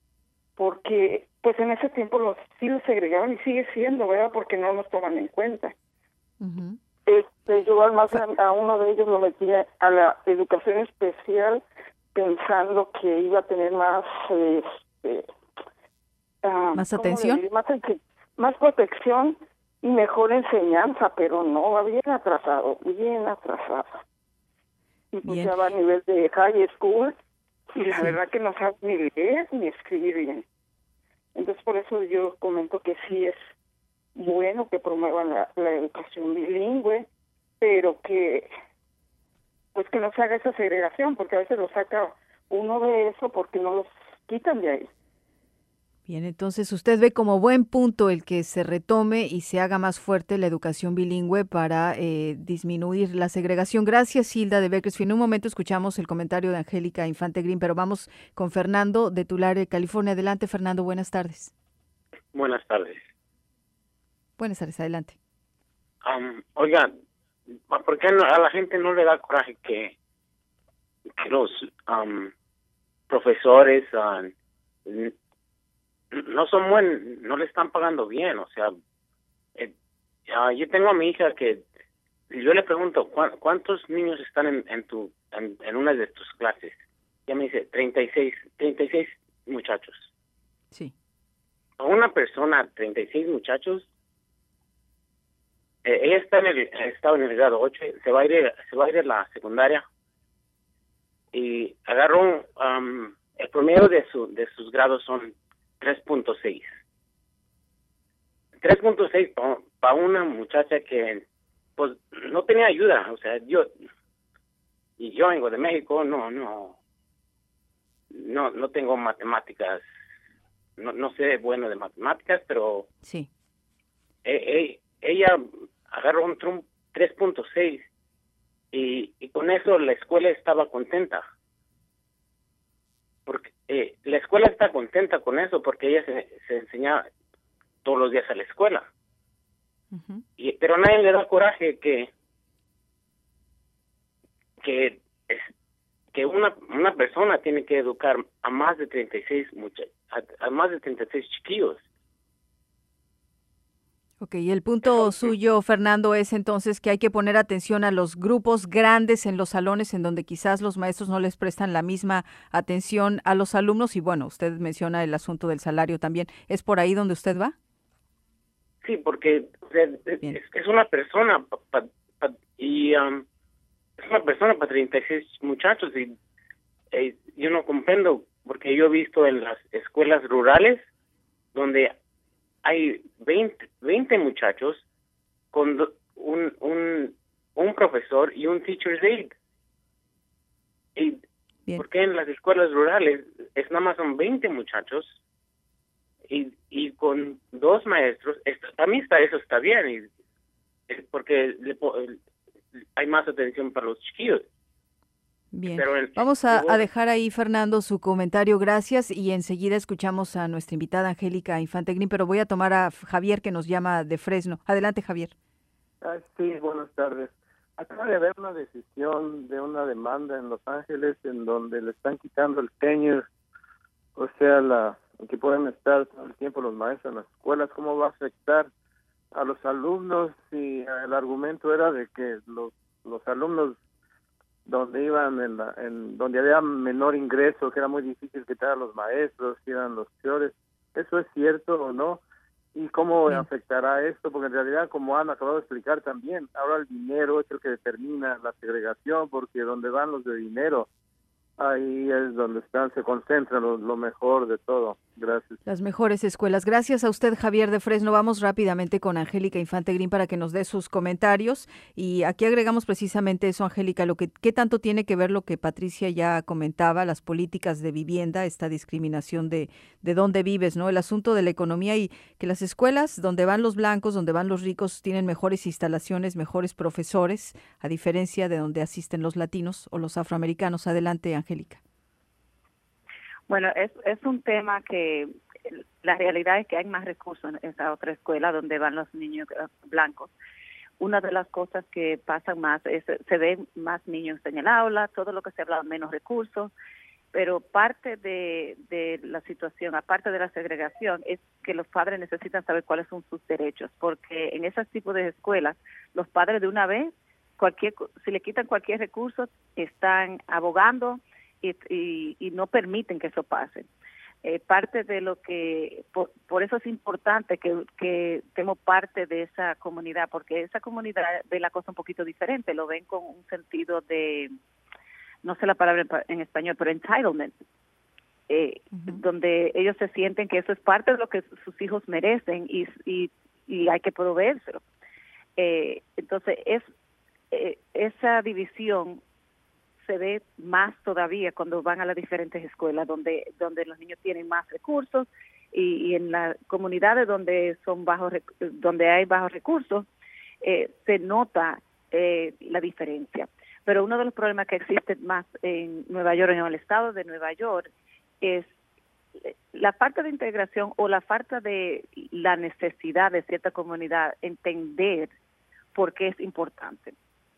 Porque, pues en ese tiempo los sí los segregaban y sigue siendo, ¿verdad? Porque no nos toman en cuenta. Uh-huh. Este, yo al más a, a uno de ellos lo metía a la educación especial pensando que iba a tener más... Este, uh, ¿Más atención? Más, más protección y mejor enseñanza, pero no, va bien atrasado, bien atrasado. Y pues ya va a nivel de high school, y la sí. verdad que no sabe ni leer ni escribir bien. Entonces por eso yo comento que sí es bueno que promuevan la, la educación bilingüe, pero que pues que no se haga esa segregación, porque a veces lo saca uno de eso porque no los quitan de ahí. Bien, entonces usted ve como buen punto el que se retome y se haga más fuerte la educación bilingüe para eh, disminuir la segregación. Gracias, Hilda de Bakersfield. En un momento escuchamos el comentario de Angélica Infante Green, pero vamos con Fernando de Tulare, California. Adelante, Fernando, buenas tardes. Buenas tardes. Buenas tardes, adelante. Um, oiga, ¿por qué no, a la gente no le da coraje que, que los um, profesores... Uh, no son buenos, no le están pagando bien? O sea, eh, uh, yo tengo a mi hija que yo le pregunto, ¿cu- ¿cuántos niños están en, en tu en, en una de tus clases? Ella me dice, treinta y seis muchachos. Sí. A una persona, treinta y seis muchachos, eh, ella está en el, estaba en el grado ocho, se va a ir, se va a ir a la secundaria, y agarró un, um, el promedio de, su, de sus grados son tres punto seis. tres punto seis para pa una muchacha que pues no tenía ayuda. O sea, yo y yo vengo de México, no no no no tengo matemáticas, no no sé bueno de matemáticas, pero sí. Eh, eh, ella agarró un tres punto seis y, y con eso la escuela estaba contenta. Porque eh, la escuela está contenta con eso porque ella se, se enseña todos los días a la escuela. Uh-huh. Y, pero a nadie le da coraje que que es, que una una persona tiene que educar a más de treinta y seis mucha, a, a más de treinta y seis chiquillos. Ok, y el punto Eso, suyo, Fernando, es entonces que hay que poner atención a los grupos grandes en los salones en donde quizás los maestros no les prestan la misma atención a los alumnos. Y bueno, usted menciona el asunto del salario también. ¿Es por ahí donde usted va? Sí, porque o sea, es, es una persona pa, pa, pa, y um, es una persona para treinta y seis muchachos y eh, yo no comprendo porque yo he visto en las escuelas rurales donde hay veinte, veinte muchachos con un, un, un profesor y un teacher's aide. Y Bien. ¿Por qué en las escuelas rurales es nada más son veinte muchachos y, y con dos maestros? Esto, a mí está, eso está bien, y, porque le, hay más atención para los chiquillos. Bien, el, vamos a, a dejar ahí, Fernando, su comentario, gracias, y enseguida escuchamos a nuestra invitada Angélica Infantegrín, pero voy a tomar a Javier, que nos llama de Fresno. Adelante, Javier. Ah, sí, buenas tardes. Acaba de haber una decisión de una demanda en Los Ángeles en donde le están quitando el tenure, o sea, la que pueden estar todo el tiempo los maestros en las escuelas. ¿Cómo va a afectar a los alumnos? Y el argumento era de que los, los alumnos donde iban en, la, en donde había menor ingreso, que era muy difícil quitar a los maestros, que eran los peores. ¿Eso es cierto o no? ¿Y cómo Bien. afectará esto? Porque en realidad, como han acabado de explicar también, ahora el dinero es el que determina la segregación, porque donde van los de dinero, ahí es donde están, se concentra lo, lo mejor de todo. Gracias. Las mejores escuelas. Gracias a usted, Javier de Fresno. Vamos rápidamente con Angélica Infantegrín para que nos dé sus comentarios. Y aquí agregamos precisamente eso, Angélica, lo que qué tanto tiene que ver lo que Patricia ya comentaba, las políticas de vivienda, esta discriminación de, de dónde vives, ¿no? El asunto de la economía y que las escuelas donde van los blancos, donde van los ricos, tienen mejores instalaciones, mejores profesores, a diferencia de donde asisten los latinos o los afroamericanos. Adelante, Angélica. Bueno, es, es un tema que la realidad es que hay más recursos en esa otra escuela donde van los niños blancos. Una de las cosas que pasan más es se ven más niños en el aula, todo lo que se habla, menos recursos, pero parte de, de la situación, aparte de la segregación, es que los padres necesitan saber cuáles son sus derechos, porque en ese tipo de escuelas, los padres de una vez, cualquier si le quitan cualquier recurso, están abogando Y, y, y no permiten que eso pase. Eh, parte de lo que, por, por eso es importante que, que estemos parte de esa comunidad, porque esa comunidad ve la cosa un poquito diferente, lo ven con un sentido de, no sé la palabra en, en español, pero entitlement, eh, uh-huh. donde ellos se sienten que eso es parte de lo que sus hijos merecen y, y, y hay que proveérselo. Eh, entonces, es eh, esa división se ve más todavía cuando van a las diferentes escuelas donde donde los niños tienen más recursos y, y en las comunidades donde son bajos donde hay bajos recursos eh, se nota eh, la diferencia. Pero uno de los problemas que existen más en Nueva York, en el estado de Nueva York, es la falta de integración o la falta de la necesidad de cierta comunidad entender por qué es importante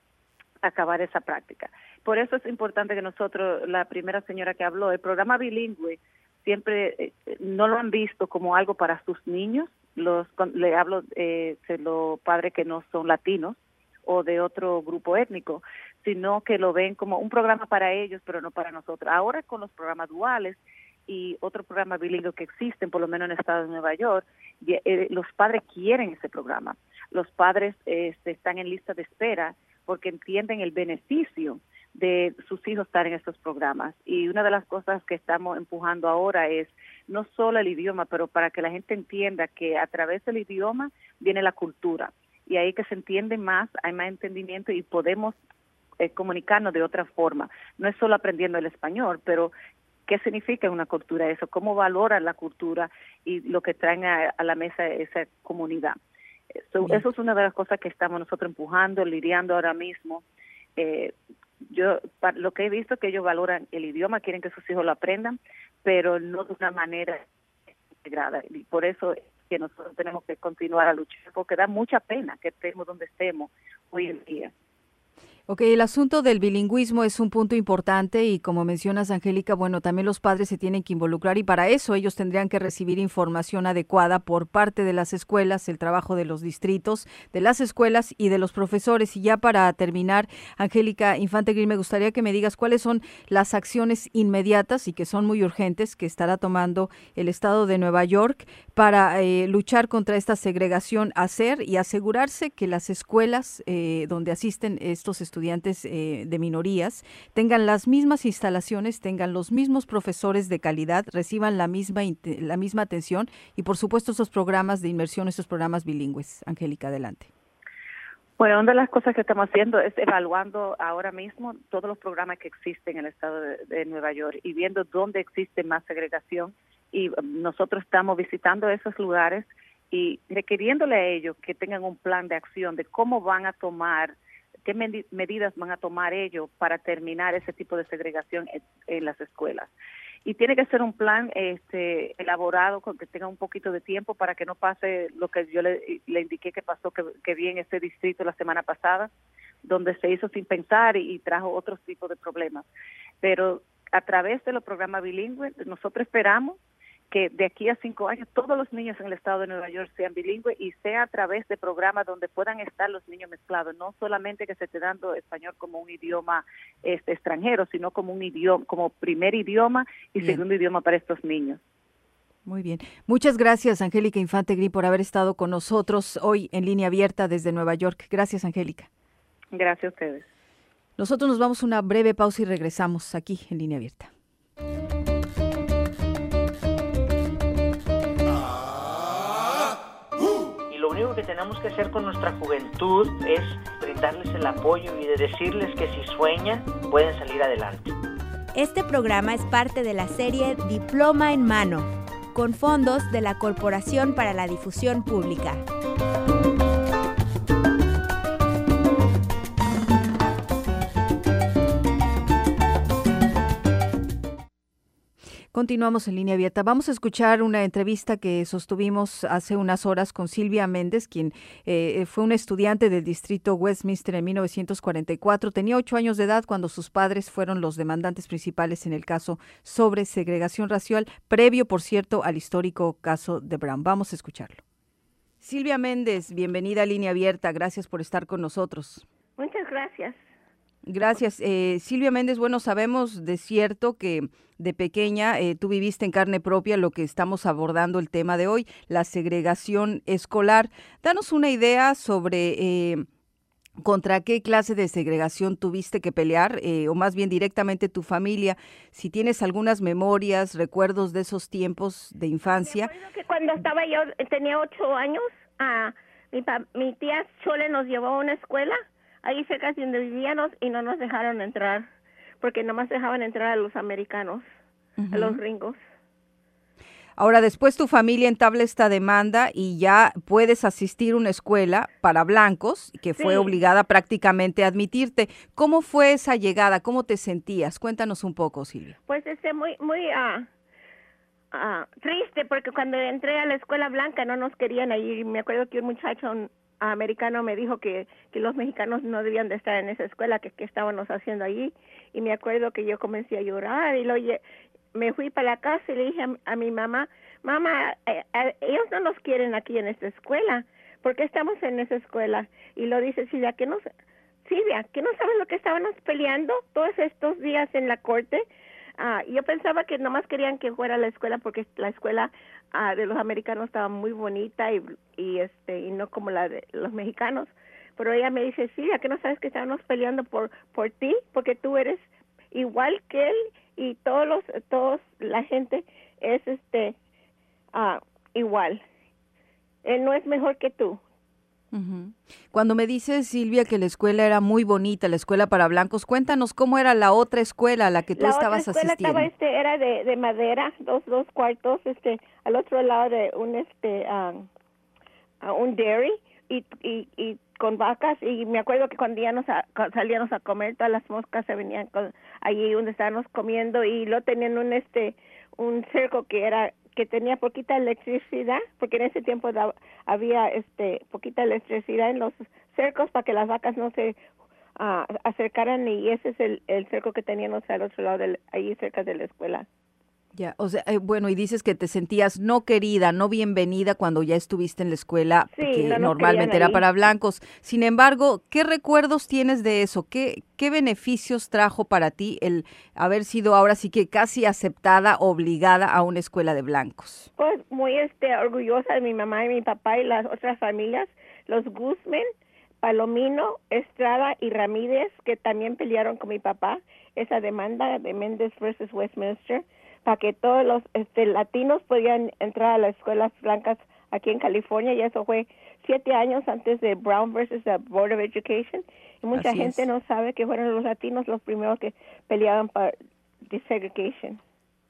acabar esa práctica. Por eso es importante que nosotros, la primera señora que habló, el programa bilingüe siempre eh, no lo han visto como algo para sus niños. Los le hablo eh, de los padres que no son latinos o de otro grupo étnico, sino que lo ven como un programa para ellos, pero no para nosotros. Ahora con los programas duales y otros programas bilingües que existen, por lo menos en el estado de Nueva York, eh, los padres quieren ese programa. Los padres eh, están en lista de espera porque entienden el beneficio de sus hijos estar en estos programas. Y una de las cosas que estamos empujando ahora es no solo el idioma, pero para que la gente entienda que a través del idioma viene la cultura. Y ahí que se entiende más, hay más entendimiento y podemos eh, comunicarnos de otra forma. No es solo aprendiendo el español, pero ¿qué significa una cultura eso? ¿Cómo valoran la cultura y lo que traen a, a la mesa esa comunidad? So, eso es una de las cosas que estamos nosotros empujando, lidiando ahora mismo. Eh, yo yo lo que he visto es que ellos valoran el idioma, quieren que sus hijos lo aprendan, pero no de una manera integrada. Y por eso es que nosotros tenemos que continuar a luchar, porque da mucha pena que estemos donde estemos hoy en día. Ok, el asunto del bilingüismo es un punto importante y como mencionas, Angélica, bueno, también los padres se tienen que involucrar y para eso ellos tendrían que recibir información adecuada por parte de las escuelas, el trabajo de los distritos, de las escuelas y de los profesores. Y ya para terminar, Angélica Infante Green, me gustaría que me digas cuáles son las acciones inmediatas y que son muy urgentes que estará tomando el estado de Nueva York para eh, luchar contra esta segregación, hacer y asegurarse que las escuelas eh, donde asisten estos estudiantes estudiantes eh, de minorías tengan las mismas instalaciones, tengan los mismos profesores de calidad, reciban la misma la misma atención y por supuesto esos programas de inmersión, esos programas bilingües. Angélica, adelante. Bueno, una de las cosas que estamos haciendo es evaluando ahora mismo todos los programas que existen en el estado de, de Nueva York y viendo dónde existe más segregación, y nosotros estamos visitando esos lugares y requiriéndole a ellos que tengan un plan de acción de cómo van a tomar, qué medidas van a tomar ellos para terminar ese tipo de segregación en, en las escuelas. Y tiene que ser un plan este, elaborado con que tenga un poquito de tiempo para que no pase lo que yo le, le indiqué que pasó, que, que vi en ese distrito la semana pasada, donde se hizo sin pensar y, y trajo otros tipos de problemas. Pero a través de los programas bilingües, nosotros esperamos que de aquí a cinco años todos los niños en el estado de Nueva York sean bilingües y sea a través de programas donde puedan estar los niños mezclados, no solamente que se esté dando español como un idioma este, extranjero, sino como un idioma, como primer idioma y bien. Segundo idioma para estos niños. Muy bien. Muchas gracias, Angélica Infante Green, por haber estado con nosotros hoy en Línea Abierta desde Nueva York. Gracias, Angélica. Gracias a ustedes. Nosotros nos vamos a una breve pausa y regresamos aquí en Línea Abierta. Lo único que tenemos que hacer con nuestra juventud es brindarles el apoyo y de decirles que si sueñan, pueden salir adelante. Este programa es parte de la serie Diploma en Mano, con fondos de la Corporación para la Difusión Pública. Continuamos en Línea Abierta. Vamos a escuchar una entrevista que sostuvimos hace unas horas con Silvia Méndez, quien eh, fue una estudiante del distrito Westminster en mil novecientos cuarenta y cuatro. Tenía ocho años de edad cuando sus padres fueron los demandantes principales en el caso sobre segregación racial, previo, por cierto, al histórico caso de Brown. Vamos a escucharlo. Silvia Méndez, bienvenida a Línea Abierta. Gracias por estar con nosotros. Muchas gracias. Gracias. Eh, Silvia Méndez, bueno, sabemos de cierto que de pequeña eh, tú viviste en carne propia lo que estamos abordando el tema de hoy, la segregación escolar. Danos una idea sobre eh, contra qué clase de segregación tuviste que pelear, eh, o más bien directamente tu familia, si tienes algunas memorias, recuerdos de esos tiempos de infancia. Me acuerdo que cuando estaba yo, tenía ocho años, ah, mi, pa, mi tía Chole nos llevó a una escuela ahí cerca de donde vivíamos y no nos dejaron entrar, porque nomás dejaban entrar a los americanos, uh-huh. a los gringos. Ahora, después tu familia entabla esta demanda y ya puedes asistir a una escuela para blancos que fue sí. obligada prácticamente a admitirte. ¿Cómo fue esa llegada? ¿Cómo te sentías? Cuéntanos un poco, Silvia. Pues este, muy, muy uh, uh, triste, porque cuando entré a la escuela blanca no nos querían ir. Me acuerdo que un muchacho un, americano me dijo que, que los mexicanos no debían de estar en esa escuela, que, que estábamos haciendo allí, y me acuerdo que yo comencé a llorar y lo, me fui para la casa y le dije a, a mi mamá, mamá, eh, eh, ellos no nos quieren aquí en esta escuela, ¿por qué estamos en esa escuela? Y lo dice Silvia, que no, Silvia, que no sabes lo que estábamos peleando todos estos días en la corte. Ah, yo pensaba que nomás querían que fuera a la escuela porque la escuela ah, de los americanos estaba muy bonita y, y este y no como la de los mexicanos. Pero ella me dice, Silvia, que no sabes que estábamos peleando por por ti, porque tú eres igual que él y todos los todos la gente es este ah, igual. Él no es mejor que tú. Uh-huh. Cuando me dices, Silvia, que la escuela era muy bonita, la escuela para blancos, cuéntanos cómo era la otra escuela a la que tú la estabas otra escuela asistiendo. Estaba, este, era de, de madera, dos dos cuartos, este, al otro lado de un este um, uh, un dairy, y, y, y con vacas, y me acuerdo que cuando ya nos a, salíamos a comer, todas las moscas se venían con, allí donde estábamos comiendo, y lo tenían un este un cerco que era que tenía poquita electricidad, porque en ese tiempo da, había este poquita electricidad en los cercos para que las vacas no se uh, acercaran, y ese es el, el cerco que teníamos al otro lado, del, ahí cerca de la escuela. Ya, o sea, eh, bueno, y dices que te sentías no querida, no bienvenida cuando ya estuviste en la escuela, sí, que no normalmente era ahí. para blancos. Sin embargo, ¿qué recuerdos tienes de eso? ¿Qué, qué beneficios trajo para ti el haber sido ahora sí que casi aceptada, obligada a una escuela de blancos? Pues muy este orgullosa de mi mamá y mi papá y las otras familias, los Guzmán, Palomino, Estrada y Ramírez, que también pelearon con mi papá esa demanda de Méndez versus Westminster, para que todos los este, latinos podían entrar a las escuelas blancas aquí en California, y eso fue siete años antes de Brown versus the Board of Education, y mucha Así gente es. no sabe que fueron los latinos los primeros que peleaban para desegregation.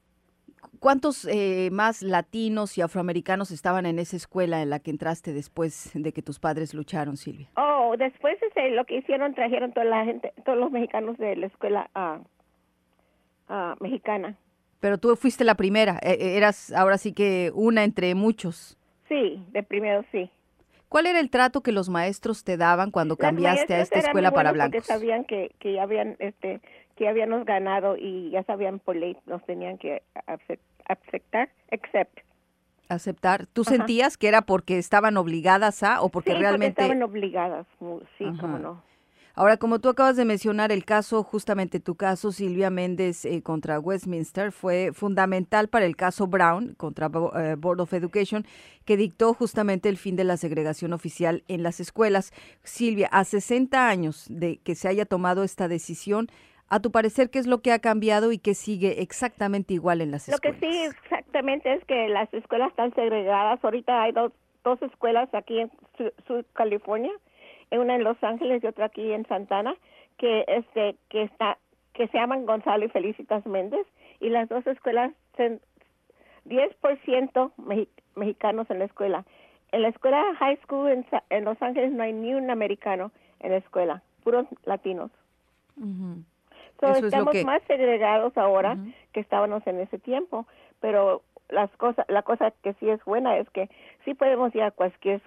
¿Cuántos eh, más latinos y afroamericanos estaban en esa escuela en la que entraste después de que tus padres lucharon, Silvia? Oh, después ese, lo que hicieron, trajeron toda la gente, todos los mexicanos de la escuela uh, uh, mexicana. Pero tú fuiste la primera, eras ahora sí que una entre muchos. Sí, de primero sí. ¿Cuál era el trato que los maestros te daban cuando Las cambiaste a esta escuela para blancos? Porque sabían que, que ya habían este que habíamos ganado y ya sabían por ley nos tenían que aceptar, accept. Aceptar. ¿Tú Ajá. sentías que era porque estaban obligadas a o porque sí, realmente porque estaban obligadas, sí, Ajá. cómo no. Ahora, como tú acabas de mencionar, el caso, justamente tu caso, Silvia Méndez eh, contra Westminster, fue fundamental para el caso Brown contra eh, Board of Education, que dictó justamente el fin de la segregación oficial en las escuelas. Silvia, a sesenta años de que se haya tomado esta decisión, a tu parecer, ¿qué es lo que ha cambiado y qué sigue exactamente igual en las lo escuelas? Lo que sí exactamente es que las escuelas están segregadas. Ahorita hay dos, dos escuelas aquí en Sur California, una en Los Ángeles y otra aquí en Santana, que este que está que se llaman Gonzalo y Felicitas Méndez, y las dos escuelas son diez por ciento mexi mexicanos en la escuela. En la escuela high school en, en Los Ángeles no hay ni un americano en la escuela, puros latinos. Uh-huh. So, Eso estamos es lo que... más segregados ahora uh-huh. que estábamos en ese tiempo, pero las cosas, la cosa que sí es buena es que sí podemos ir a cualquier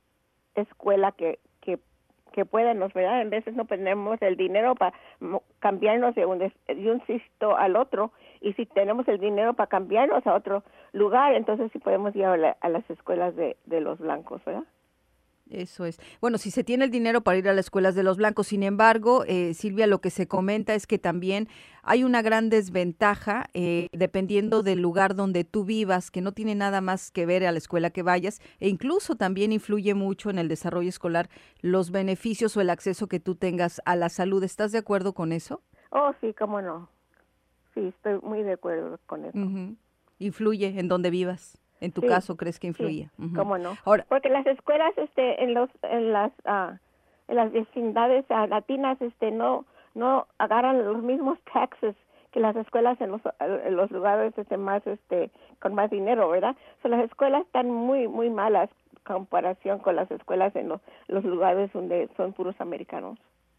escuela que que que puedan, ¿verdad? En veces no tenemos el dinero para cambiarnos de un, de un sitio al otro, y si tenemos el dinero para cambiarnos a otro lugar, entonces sí podemos ir a, la, a las escuelas de, de los blancos, ¿verdad? Eso es. Bueno, si se tiene el dinero para ir a las escuelas de los blancos, sin embargo, eh, Silvia, lo que se comenta es que también hay una gran desventaja eh, dependiendo del lugar donde tú vivas, que no tiene nada más que ver a la escuela que vayas, e incluso también influye mucho en el desarrollo escolar los beneficios o el acceso que tú tengas a la salud. ¿Estás de acuerdo con eso? Oh, sí, cómo no. Sí, estoy muy de acuerdo con eso. Uh-huh. ¿Influye en donde vivas? En tu sí, caso, ¿crees que influía? Sí, uh-huh. cómo no. Ahora, porque las escuelas, este, en los, en las, uh, en las vecindades uh, latinas, este, no, no agarran los mismos taxes que las escuelas en los, en los lugares, este, más, este, con más dinero, ¿verdad? So, las escuelas están muy, muy malas en comparación con las escuelas en los, los lugares donde son puros americanos.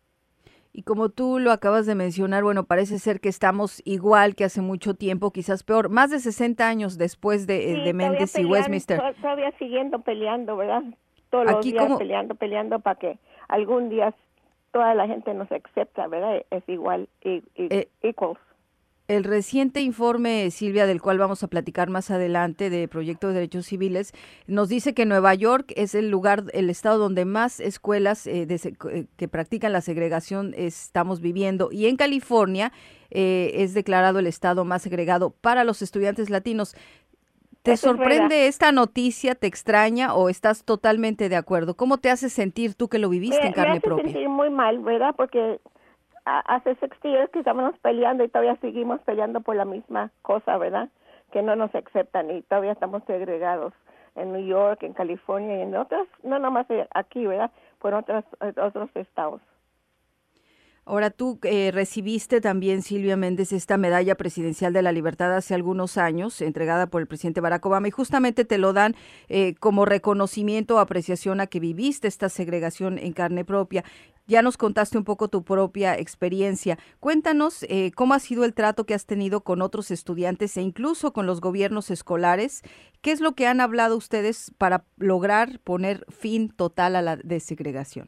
Y como tú lo acabas de mencionar, bueno, parece ser que estamos igual que hace mucho tiempo, quizás peor, más de sesenta años después de, sí, de Méndez peleando, y Westminster. To todavía siguiendo peleando, ¿verdad? Todos Aquí los días como... peleando, peleando para que algún día toda la gente nos acepta, ¿verdad? Es igual, y, y, eh, equals. El reciente informe, Silvia, del cual vamos a platicar más adelante, de Proyecto de Derechos Civiles, nos dice que Nueva York es el lugar, el estado donde más escuelas eh, de, eh, que practican la segregación estamos viviendo. Y en California eh, es declarado el estado más segregado para los estudiantes latinos. ¿Te Eso sorprende es esta noticia? ¿Te extraña o estás totalmente de acuerdo? ¿Cómo te hace sentir tú que lo viviste me, en carne me hace propia? sentir muy mal, ¿verdad? Porque hace sesenta años que estamos peleando y todavía seguimos peleando por la misma cosa, ¿verdad? Que no nos aceptan y todavía estamos segregados en New York, en California y en otros, no nomás aquí, ¿verdad? Por otros, otros estados. Ahora tú eh, recibiste también, Silvia Méndez, esta medalla presidencial de la libertad hace algunos años, entregada por el presidente Barack Obama, y justamente te lo dan eh, como reconocimiento o apreciación a que viviste esta segregación en carne propia. Ya nos contaste un poco tu propia experiencia. Cuéntanos eh, cómo ha sido el trato que has tenido con otros estudiantes e incluso con los gobiernos escolares. ¿Qué es lo que han hablado ustedes para lograr poner fin total a la desegregación?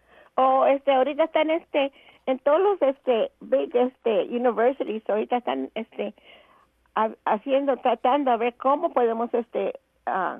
Oh, este, ahorita están, este, en todos los, este, big, este, universities, ahorita están, este, ha, haciendo, tratando a ver cómo podemos, este, uh,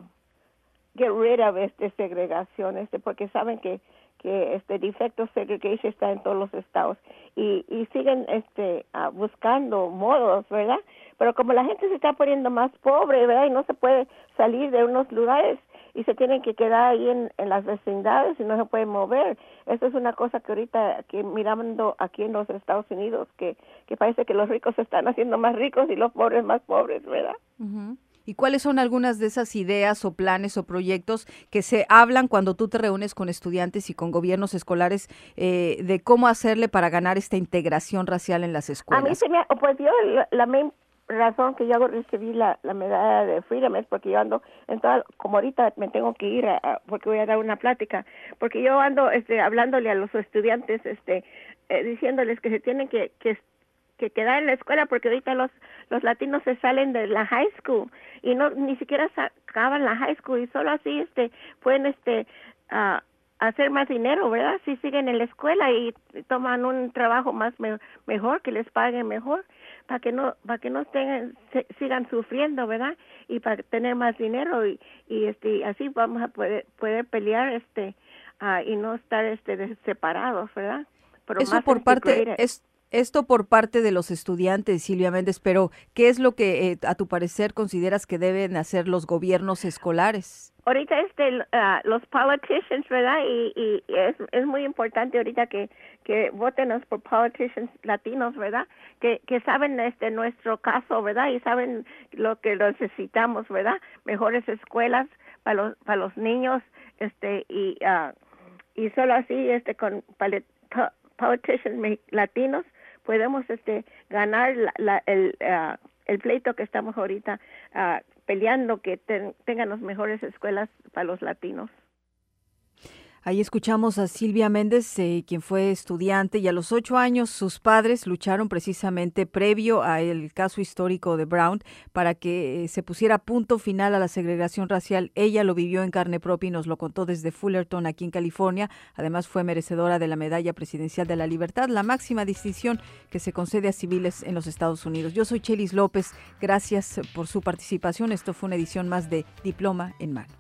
get rid of este segregación, este, porque saben que que este defecto segregation está en todos los estados y, y siguen este uh, buscando modos, ¿verdad? Pero como la gente se está poniendo más pobre, ¿verdad? Y no se puede salir de unos lugares y se tienen que quedar ahí en, en las vecindades y no se pueden mover. Eso es una cosa que ahorita que mirando aquí en los Estados Unidos, que, que parece que los ricos se están haciendo más ricos y los pobres más pobres, ¿verdad? Uh-huh. ¿Y cuáles son algunas de esas ideas o planes o proyectos que se hablan cuando tú te reúnes con estudiantes y con gobiernos escolares eh, de cómo hacerle para ganar esta integración racial en las escuelas? A mí se me, pues yo la, la main razón que yo recibí la, la medalla de Freedom es porque yo ando, en toda, como ahorita me tengo que ir a, a, porque voy a dar una plática, porque yo ando este, hablándole a los estudiantes, este, eh, diciéndoles que se tienen que, que que quedar en la escuela porque ahorita los los latinos se salen de la high school y no ni siquiera acaban la high school y solo así este pueden este uh, hacer más dinero, ¿verdad? Si siguen en la escuela y toman un trabajo más me, mejor, que les paguen mejor, para que no para que no tengan, se, sigan sufriendo, ¿verdad? Y para tener más dinero y, y este así vamos a poder poder pelear este uh, y no estar este separados, ¿verdad? Pero eso por parte es Esto por parte de los estudiantes, Silvia Méndez, pero ¿qué es lo que eh, a tu parecer consideras que deben hacer los gobiernos escolares? Ahorita este, uh, los politicians, ¿verdad? Y, y es, es muy importante ahorita que, que voten por politicians latinos, ¿verdad? Que, que saben este nuestro caso, ¿verdad? Y saben lo que necesitamos, ¿verdad? Mejores escuelas para los, para los niños, este y uh, y solo así este con politicians latinos podemos este ganar la, la, el uh, el pleito que estamos ahorita uh, peleando, que ten, tengan las mejores escuelas para los latinos. Ahí escuchamos a Silvia Méndez, eh, quien fue estudiante, y a los ocho años sus padres lucharon precisamente previo al caso histórico de Brown para que eh, se pusiera punto final a la segregación racial. Ella lo vivió en carne propia y nos lo contó desde Fullerton, aquí en California. Además fue merecedora de la Medalla Presidencial de la Libertad, la máxima distinción que se concede a civiles en los Estados Unidos. Yo soy Chelis López, gracias por su participación. Esto fue una edición más de Diploma en Mano.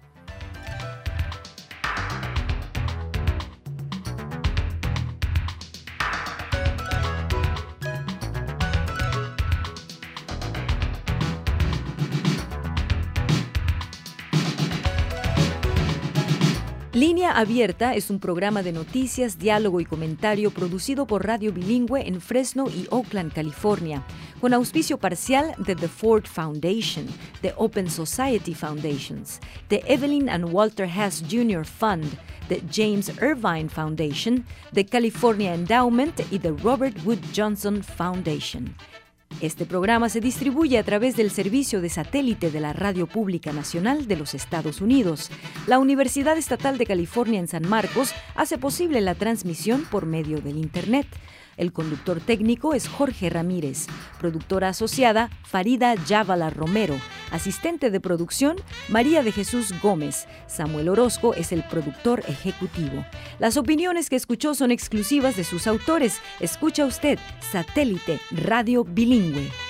Línea Abierta es un programa de noticias, diálogo y comentario producido por Radio Bilingüe en Fresno y Oakland, California, con auspicio parcial de The Ford Foundation, de Open Society Foundations, de Evelyn and Walter Hess junior Fund, de James Irvine Foundation, de California Endowment y de Robert Wood Johnson Foundation. Este programa se distribuye a través del servicio de satélite de la Radio Pública Nacional de los Estados Unidos. La Universidad Estatal de California en San Marcos hace posible la transmisión por medio del Internet. El conductor técnico es Jorge Ramírez, productora asociada Farida Yavala Romero, asistente de producción María de Jesús Gómez, Samuel Orozco es el productor ejecutivo. Las opiniones que escuchó son exclusivas de sus autores. Escucha usted Satélite Radio Bilingüe.